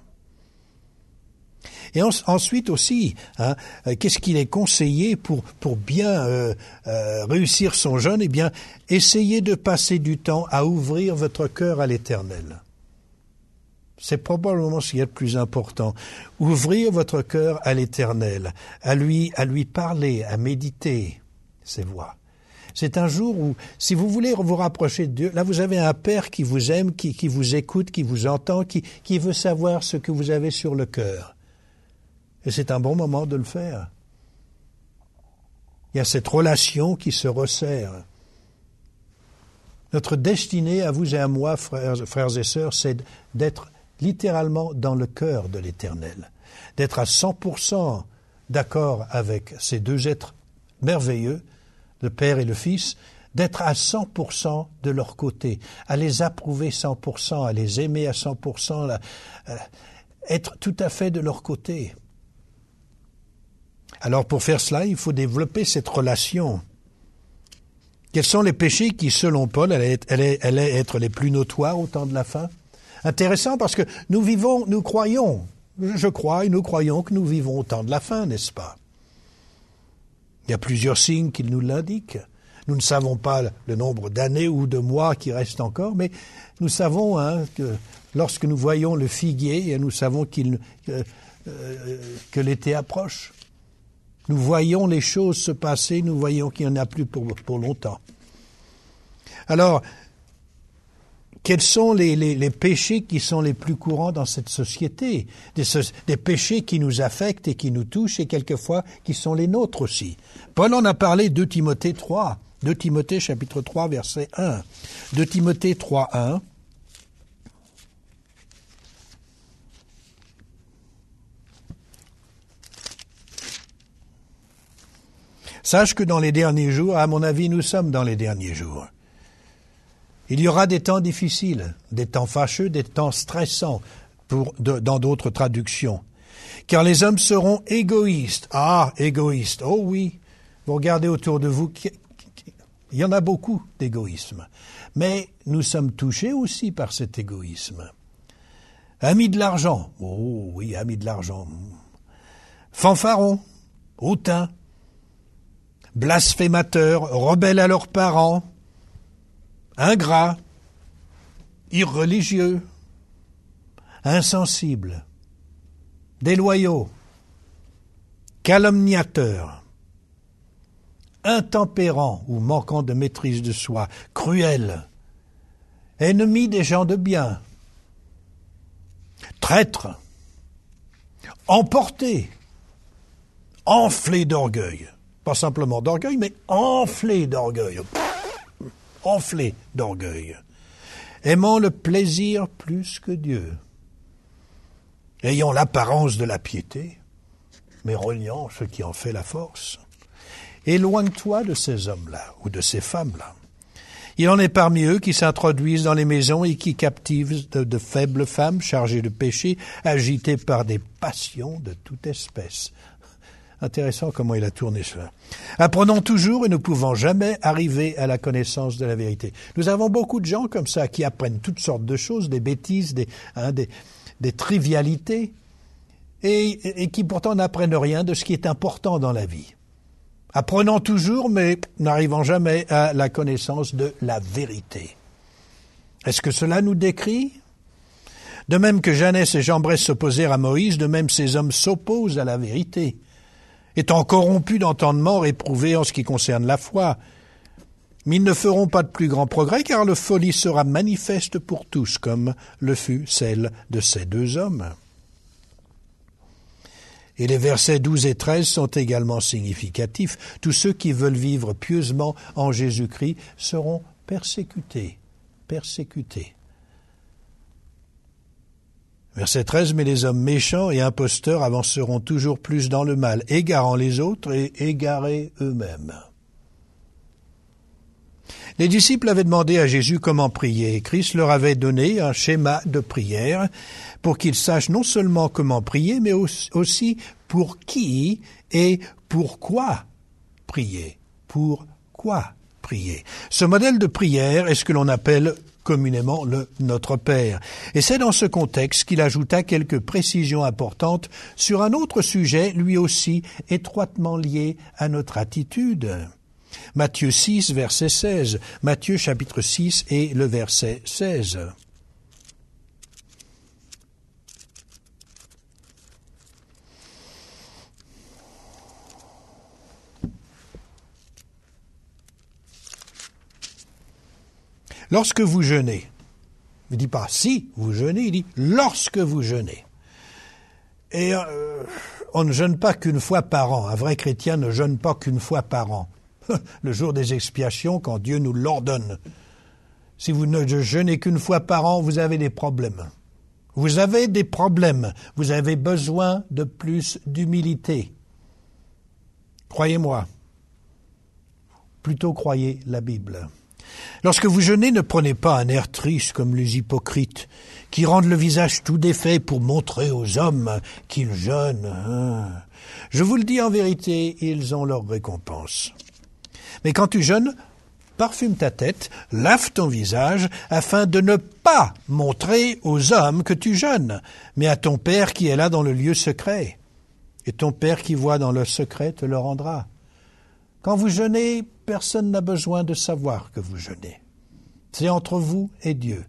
Et ensuite aussi, qu'est-ce qu'il est conseillé pour bien réussir son jeûne? Eh bien, essayez de passer du temps à ouvrir votre cœur à l'Éternel. C'est probablement ce qui est le plus important. Ouvrir votre cœur à l'Éternel, à lui parler, à méditer ses voix. C'est un jour où, si vous voulez vous rapprocher de Dieu, là vous avez un Père qui vous aime, qui vous écoute, qui vous entend, qui veut savoir ce que vous avez sur le cœur. Et c'est un bon moment de le faire. Il y a cette relation qui se resserre. Notre destinée, à vous et à moi, frères et sœurs, c'est d'être littéralement dans le cœur de l'Éternel, d'être à 100% d'accord avec ces deux êtres merveilleux, le Père et le Fils, d'être à 100% de leur côté, à les approuver 100%, à les aimer à 100%, être tout à fait de leur côté. Alors pour faire cela, il faut développer cette relation. Quels sont les péchés qui, selon Paul, allaient être les plus notoires au temps de la fin? Intéressant parce que nous croyons, je crois et nous croyons que nous vivons au temps de la fin, n'est-ce pas? Il y a plusieurs signes qui nous l'indiquent. Nous ne savons pas le nombre d'années ou de mois qui restent encore, mais nous savons que lorsque nous voyons le figuier, nous savons que l'été approche. Nous voyons les choses se passer, nous voyons qu'il n'y en a plus pour longtemps. Alors, quels sont les péchés qui sont les plus courants dans cette société? Des péchés qui nous affectent et qui nous touchent et quelquefois qui sont les nôtres aussi. Paul en a parlé 2 Timothée 3, 2 Timothée chapitre 3 verset 1. 2 Timothée 3, 1. Sache que dans les derniers jours, à mon avis, nous sommes dans les derniers jours. Il y aura des temps difficiles, des temps fâcheux, des temps stressants, dans d'autres traductions. Car les hommes seront égoïstes. Ah, égoïstes, oh oui. Vous regardez autour de vous, il y en a beaucoup d'égoïsme. Mais nous sommes touchés aussi par cet égoïsme. Amis de l'argent, oh oui, amis de l'argent. Fanfarons, hautains, blasphémateurs, rebelles à leurs parents, ingrats, irreligieux, insensibles, déloyaux, calomniateurs, intempérants ou manquant de maîtrise de soi, cruels, ennemis des gens de bien, traîtres, emportés, enflés d'orgueil. Pas simplement d'orgueil, mais enflés d'orgueil. Enflés d'orgueil. Aimant le plaisir plus que Dieu. Ayant l'apparence de la piété, mais reniant ce qui en fait la force. Éloigne-toi de ces hommes-là, ou de ces femmes-là. Il en est parmi eux qui s'introduisent dans les maisons et qui captivent de faibles femmes chargées de péché, agitées par des passions de toute espèce. Intéressant comment il a tourné cela. Apprenons toujours et ne pouvons jamais arriver à la connaissance de la vérité. Nous avons beaucoup de gens comme ça qui apprennent toutes sortes de choses, des bêtises, des trivialités, et qui pourtant n'apprennent rien de ce qui est important dans la vie. Apprenons toujours, mais n'arrivons jamais à la connaissance de la vérité. Est-ce que cela nous décrit ? De même que Jannes et Jambres s'opposèrent à Moïse, de même ces hommes s'opposent à la vérité, étant corrompus d'entendement, réprouvés en ce qui concerne la foi. Mais ils ne feront pas de plus grand progrès, car la folie sera manifeste pour tous, comme le fut celle de ces deux hommes. Et les versets 12 et 13 sont également significatifs. Tous ceux qui veulent vivre pieusement en Jésus-Christ seront persécutés. Persécutés. Verset 13, « Mais les hommes méchants et imposteurs avanceront toujours plus dans le mal, égarant les autres et égarés eux-mêmes. » Les disciples avaient demandé à Jésus comment prier, et Christ leur avait donné un schéma de prière pour qu'ils sachent non seulement comment prier, mais aussi pour qui et pourquoi prier. Pourquoi prier. Ce modèle de prière est ce que l'on appelle communément le Notre Père. Et c'est dans ce contexte qu'il ajouta quelques précisions importantes sur un autre sujet, lui aussi étroitement lié à notre attitude. Matthieu 6, verset 16. Matthieu chapitre 6 et le verset 16. Lorsque vous jeûnez, il ne dit pas si vous jeûnez, il dit lorsque vous jeûnez. Et on ne jeûne pas qu'une fois par an. Un vrai chrétien ne jeûne pas qu'une fois par an. Le jour des expiations, quand Dieu nous l'ordonne. Si vous ne jeûnez qu'une fois par an, vous avez des problèmes. Vous avez des problèmes. Vous avez besoin de plus d'humilité. Croyez-moi. Plutôt croyez la Bible. Lorsque vous jeûnez, ne prenez pas un air triste comme les hypocrites, qui rendent le visage tout défait pour montrer aux hommes qu'ils jeûnent. Je vous le dis en vérité, ils ont leur récompense. Mais quand tu jeûnes, parfume ta tête, lave ton visage, afin de ne pas montrer aux hommes que tu jeûnes, mais à ton Père qui est là dans le lieu secret. Et ton Père qui voit dans le secret te le rendra. Quand vous jeûnez, personne n'a besoin de savoir que vous jeûnez. C'est entre vous et Dieu.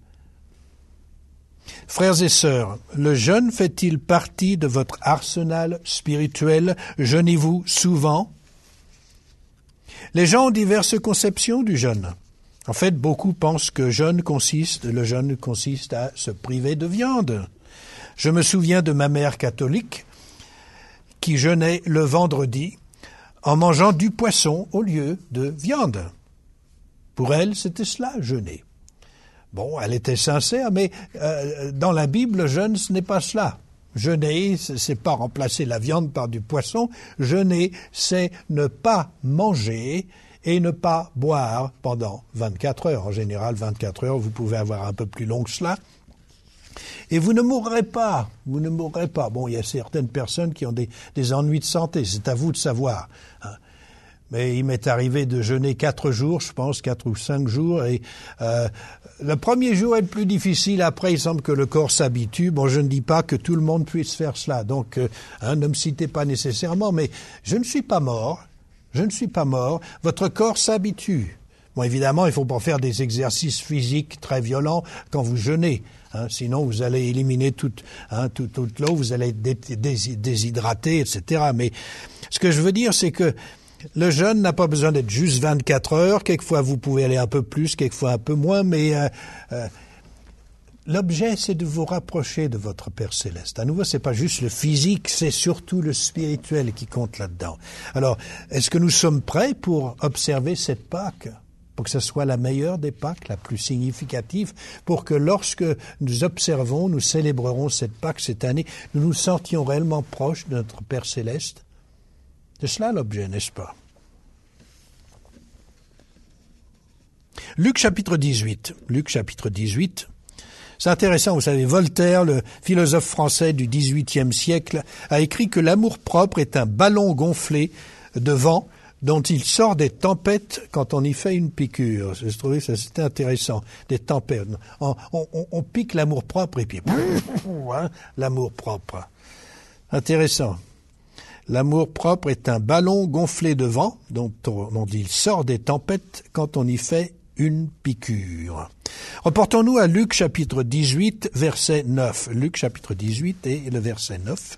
Frères et sœurs, le jeûne fait-il partie de votre arsenal spirituel? Jeûnez-vous souvent? Les gens ont diverses conceptions du jeûne. En fait, beaucoup pensent que le jeûne consiste à se priver de viande. Je me souviens de ma mère catholique qui jeûnait le vendredi en mangeant du poisson au lieu de viande. Pour elle, c'était cela, jeûner. Bon, elle était sincère, mais dans la Bible, jeûne, ce n'est pas cela. Jeûner, c'est pas remplacer la viande par du poisson. Jeûner, c'est ne pas manger et ne pas boire pendant 24 heures. En général, 24 heures, vous pouvez avoir un peu plus long que cela. Et vous ne mourrez pas. Vous ne mourrez pas. Bon, il y a certaines personnes qui ont des ennuis de santé. C'est à vous de savoir. Hein. Mais il m'est arrivé de jeûner 4 jours, je pense, 4 ou 5 jours. Et le premier jour est le plus difficile. Après, il semble que le corps s'habitue. Bon, je ne dis pas que tout le monde puisse faire cela. Donc, ne me citez pas nécessairement. Mais je ne suis pas mort. Je ne suis pas mort. Votre corps s'habitue. Bon, évidemment, il ne faut pas faire des exercices physiques très violents quand vous jeûnez. Sinon, vous allez éliminer toute l'eau, vous allez être déshydraté, etc. Mais ce que je veux dire, c'est que le jeûne n'a pas besoin d'être juste 24 heures. Quelquefois, vous pouvez aller un peu plus, quelquefois un peu moins, mais l'objet, c'est de vous rapprocher de votre Père Céleste. À nouveau, c'est pas juste le physique, c'est surtout le spirituel qui compte là-dedans. Alors, est-ce que nous sommes prêts pour observer cette Pâque ? Pour que ce soit la meilleure des Pâques, la plus significative, pour que lorsque nous observons, nous célébrerons cette Pâque cette année, nous nous sentions réellement proches de notre Père Céleste. C'est cela l'objet, n'est-ce pas? Luc chapitre 18. Luc chapitre 18. C'est intéressant, vous savez, Voltaire, le philosophe français du XVIIIe siècle, a écrit que l'amour-propre est un ballon gonflé de vent dont il sort des tempêtes quand on y fait une piqûre. Je trouvais ça c'était intéressant, des tempêtes. On pique l'amour-propre et puis l'amour-propre. Intéressant. L'amour-propre est un ballon gonflé de vent dont il sort des tempêtes quand on y fait une piqûre. Reportons-nous à Luc chapitre 18, verset 9. Luc chapitre 18 et le verset 9.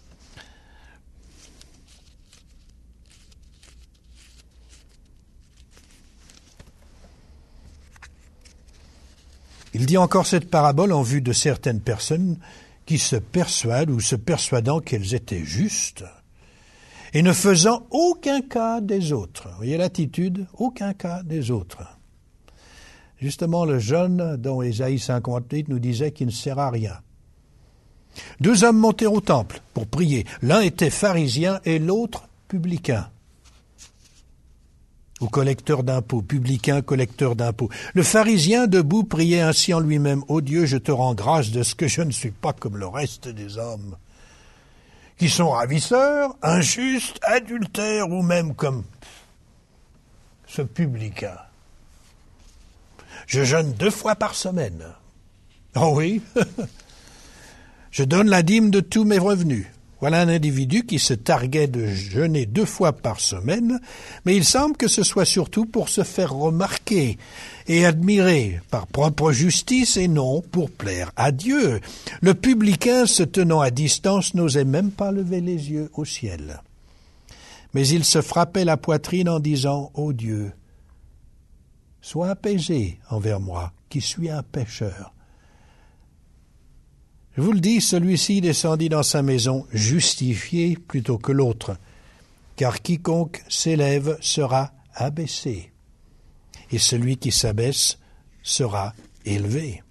Il dit encore cette parabole en vue de certaines personnes qui se persuadent ou se persuadant qu'elles étaient justes et ne faisant aucun cas des autres. Vous voyez l'attitude? Aucun cas des autres. Justement, le jeûne dont Ésaïe 58 nous disait qu'il ne sert à rien. 2 hommes montèrent au temple pour prier. L'un était pharisien et l'autre publicain. Ou collecteur d'impôts, publicain, collecteur d'impôts. Le pharisien debout priait ainsi en lui-même: « Ô Dieu, je te rends grâce de ce que je ne suis pas comme le reste des hommes, qui sont ravisseurs, injustes, adultères, ou même comme ce publicain. Je jeûne 2 fois par semaine. Oh oui, je donne la dîme de tous mes revenus. » Voilà un individu qui se targuait de jeûner 2 fois par semaine, mais il semble que ce soit surtout pour se faire remarquer et admirer par propre justice et non pour plaire à Dieu. Le publicain, se tenant à distance, n'osait même pas lever les yeux au ciel. Mais il se frappait la poitrine en disant: « Ô Dieu, sois apaisé envers moi, qui suis un pécheur. » Je vous le dis, celui-ci descendit dans sa maison justifié plutôt que l'autre, car quiconque s'élève sera abaissé, et celui qui s'abaisse sera élevé.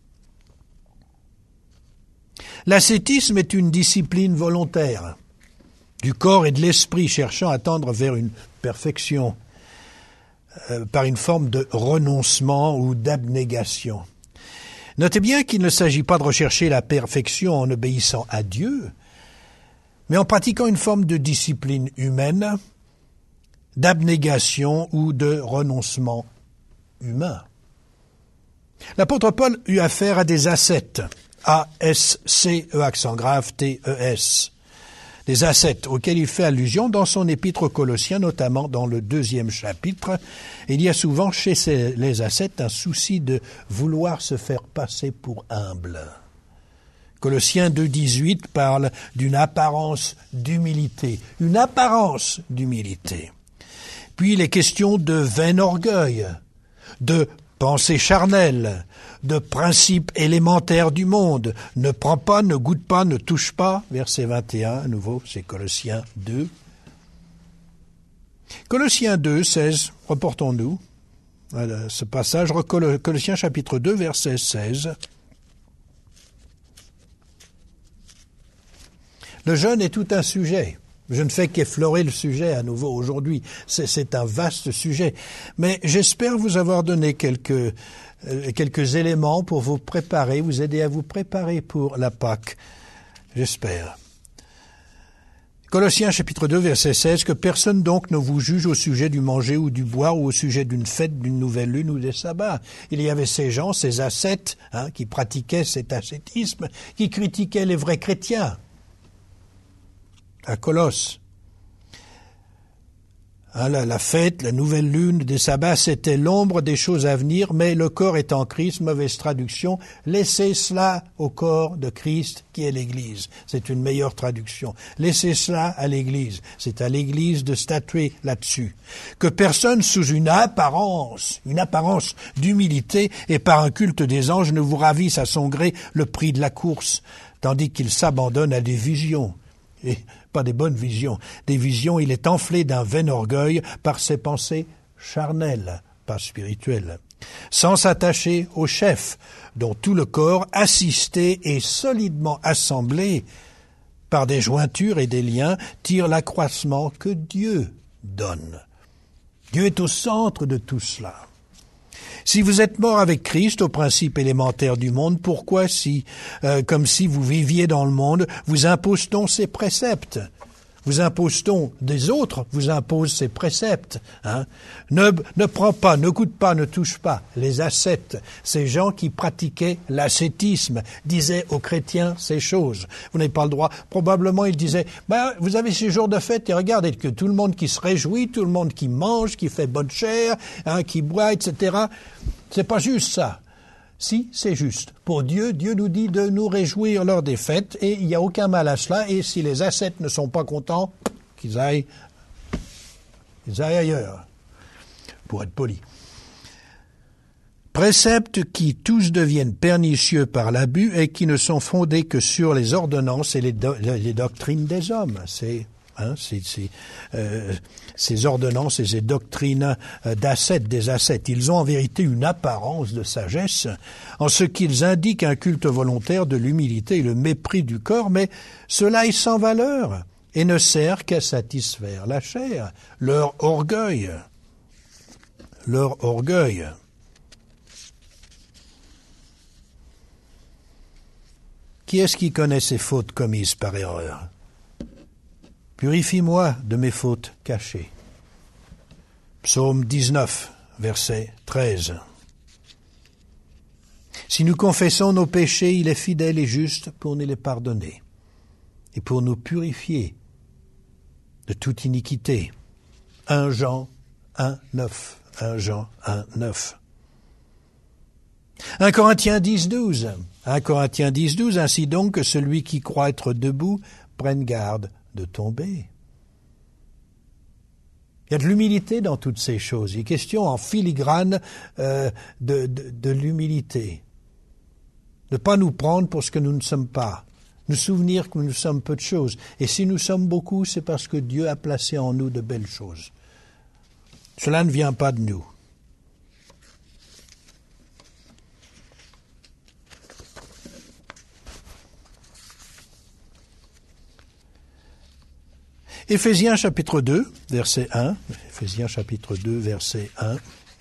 L'ascétisme est une discipline volontaire du corps et de l'esprit cherchant à tendre vers une perfection par une forme de renoncement ou d'abnégation. Notez bien qu'il ne s'agit pas de rechercher la perfection en obéissant à Dieu, mais en pratiquant une forme de discipline humaine, d'abnégation ou de renoncement humain. L'apôtre Paul eut affaire à des ascètes, A-S-C-E accent grave T-E-S, des ascètes auxquels il fait allusion dans son épître aux Colossiens, notamment dans le 2e chapitre. Il y a souvent chez les ascètes un souci de vouloir se faire passer pour humble. Colossiens 2,18 parle d'une apparence d'humilité, une apparence d'humilité. Puis les questions de vain orgueil, de pensée charnelle, de principes élémentaires du monde. Ne prends pas, ne goûte pas, ne touche pas. Verset 21, à nouveau, c'est Colossiens 2. Colossiens 2, 16, reportons-nous à ce passage, Colossiens chapitre 2, verset 16. Le jeûne est tout un sujet. Je ne fais qu'effleurer le sujet à nouveau aujourd'hui. C'est un vaste sujet. Mais j'espère vous avoir donné quelques éléments pour vous préparer, vous aider à vous préparer pour la Pâque. J'espère. Colossiens chapitre 2, verset 16, « Que personne donc ne vous juge au sujet du manger ou du boire ou au sujet d'une fête, d'une nouvelle lune ou des sabbats. » Il y avait ces gens, ces ascètes, qui pratiquaient cet ascétisme, qui critiquaient les vrais chrétiens. À Colosse. La fête, la nouvelle lune des sabbats, c'était l'ombre des choses à venir, mais le corps est en Christ, mauvaise traduction. Laissez cela au corps de Christ qui est l'Église. C'est une meilleure traduction. Laissez cela à l'Église. C'est à l'Église de statuer là-dessus. Que personne sous une apparence d'humilité et par un culte des anges ne vous ravisse à son gré le prix de la course, tandis qu'il s'abandonne à des visions. Et pas des bonnes visions. Des visions, il est enflé d'un vain orgueil par ses pensées charnelles, pas spirituelles, sans s'attacher au chef, dont tout le corps, assisté et solidement assemblé par des jointures et des liens, tire l'accroissement que Dieu donne. Dieu est au centre de tout cela. Si vous êtes mort avec Christ au principe élémentaire du monde, pourquoi comme si vous viviez dans le monde, vous impose-t-on ces préceptes? Vous impose-t-on des autres, vous impose ces préceptes. Ne prends pas, ne goûte pas, ne touche pas. Les ascètes, ces gens qui pratiquaient l'ascétisme, disaient aux chrétiens ces choses. Vous n'avez pas le droit. Probablement, ils disaient, vous avez ces jours de fête et regardez que tout le monde qui se réjouit, tout le monde qui mange, qui fait bonne chère, qui boit, etc. C'est pas juste ça. Si, c'est juste. Pour Dieu, Dieu nous dit de nous réjouir lors des fêtes et il n'y a aucun mal à cela. Et si les ascètes ne sont pas contents, qu'ils aillent ailleurs, pour être polis. Préceptes qui tous deviennent pernicieux par l'abus et qui ne sont fondés que sur les ordonnances et les doctrines des hommes. Ces ordonnances et ces doctrines des ascètes, ils ont en vérité une apparence de sagesse en ce qu'ils indiquent un culte volontaire de l'humilité et le mépris du corps, mais cela est sans valeur et ne sert qu'à satisfaire la chair, leur orgueil. Qui est-ce qui connaît ces fautes commises par erreur? Purifie-moi de mes fautes cachées. Psaume 19, verset 13. Si nous confessons nos péchés, il est fidèle et juste pour nous les pardonner et pour nous purifier de toute iniquité. 1 Jean 1, 9. 1 Jean 1, 9. 1 Corinthiens 10, 12. 1 Corinthiens 10, 12. Ainsi donc que celui qui croit être debout prenne garde de tomber. Il y a de l'humilité dans toutes ces choses. Il est question en filigrane de l'humilité. Ne pas nous prendre pour ce que nous ne sommes pas. Nous souvenir que nous sommes peu de choses. Et si nous sommes beaucoup, c'est parce que Dieu a placé en nous de belles choses. Cela ne vient pas de nous. Éphésiens chapitre 2, verset 1. Éphésiens chapitre 2, verset 1.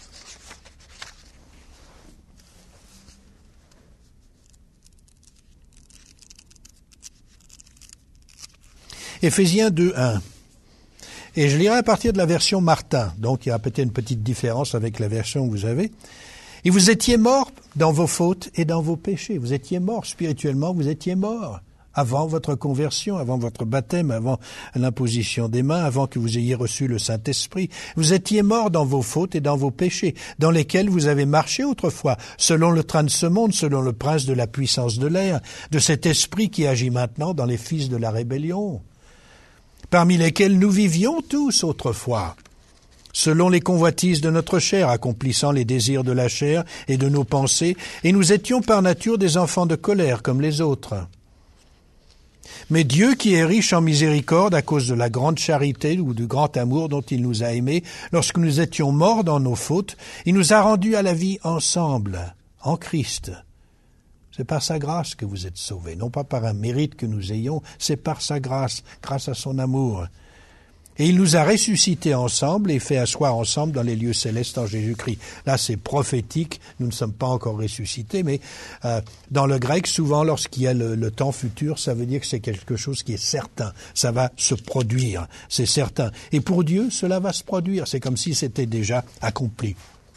Éphésiens 2, 1. Et je lirai à partir de la version Martin. Donc il y a peut-être une petite différence avec la version que vous avez. Et vous étiez morts dans vos fautes et dans vos péchés. Vous étiez morts spirituellement, vous étiez morts. Avant votre conversion, avant votre baptême, avant l'imposition des mains, avant que vous ayez reçu le Saint-Esprit. Vous étiez morts dans vos fautes et dans vos péchés, dans lesquels vous avez marché autrefois, selon le train de ce monde, selon le prince de la puissance de l'air, de cet esprit qui agit maintenant dans les fils de la rébellion, parmi lesquels nous vivions tous autrefois, selon les convoitises de notre chair, accomplissant les désirs de la chair et de nos pensées, et nous étions par nature des enfants de colère comme les autres. Mais Dieu, qui est riche en miséricorde à cause de la grande charité ou du grand amour dont il nous a aimés, lorsque nous étions morts dans nos fautes, il nous a rendus à la vie ensemble, en Christ. C'est par sa grâce que vous êtes sauvés, non pas par un mérite que nous ayons, c'est par sa grâce, grâce à son amour. Et il nous a ressuscités ensemble et fait asseoir ensemble dans les lieux célestes en Jésus-Christ. Là, c'est prophétique, nous ne sommes pas encore ressuscités, mais dans le grec, souvent, lorsqu'il y a le temps futur, ça veut dire que c'est quelque chose qui est certain. Ça va se produire, c'est certain. Et pour Dieu, cela va se produire. C'est comme si c'était déjà accompli.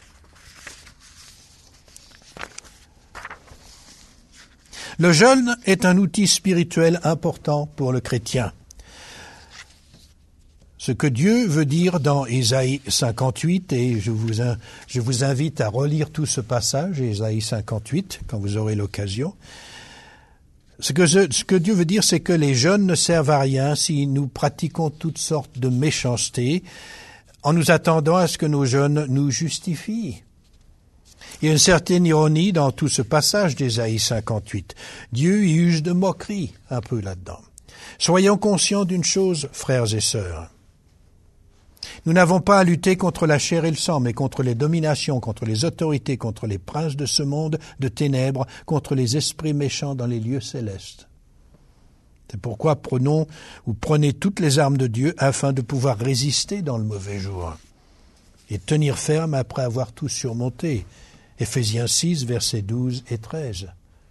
Le jeûne est un outil spirituel important pour le chrétien. Ce que Dieu veut dire dans Ésaïe 58, et je vous invite à relire tout ce passage, Ésaïe 58, quand vous aurez l'occasion. Ce que Dieu veut dire, c'est que les jeunes ne servent à rien si nous pratiquons toutes sortes de méchanceté, en nous attendant à ce que nos jeunes nous justifient. Il y a une certaine ironie dans tout ce passage d'Ésaïe 58. Dieu y use de moquerie un peu là-dedans. Soyons conscients d'une chose, frères et sœurs. Nous n'avons pas à lutter contre la chair et le sang, mais contre les dominations, contre les autorités, contre les princes de ce monde de ténèbres, contre les esprits méchants dans les lieux célestes. C'est pourquoi prenez toutes les armes de Dieu afin de pouvoir résister dans le mauvais jour et tenir ferme après avoir tout surmonté. Éphésiens 6, versets 12 et 13.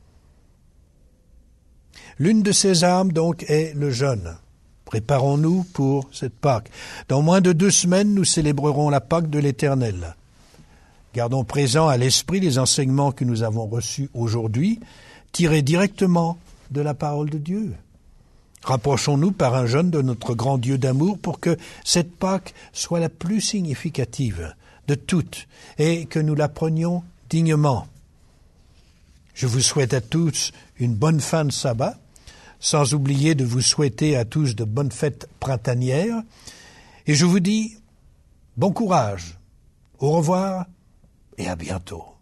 L'une de ces armes, donc, est le jeûne. Préparons-nous pour cette Pâque. Dans moins de 2 semaines, nous célébrerons la Pâque de l'Éternel. Gardons présent à l'esprit les enseignements que nous avons reçus aujourd'hui, tirés directement de la parole de Dieu. Rapprochons-nous par un jeûne de notre grand Dieu d'amour pour que cette Pâque soit la plus significative de toutes et que nous la prenions dignement. Je vous souhaite à tous une bonne fin de sabbat, sans oublier de vous souhaiter à tous de bonnes fêtes printanières. Et je vous dis bon courage, au revoir et à bientôt.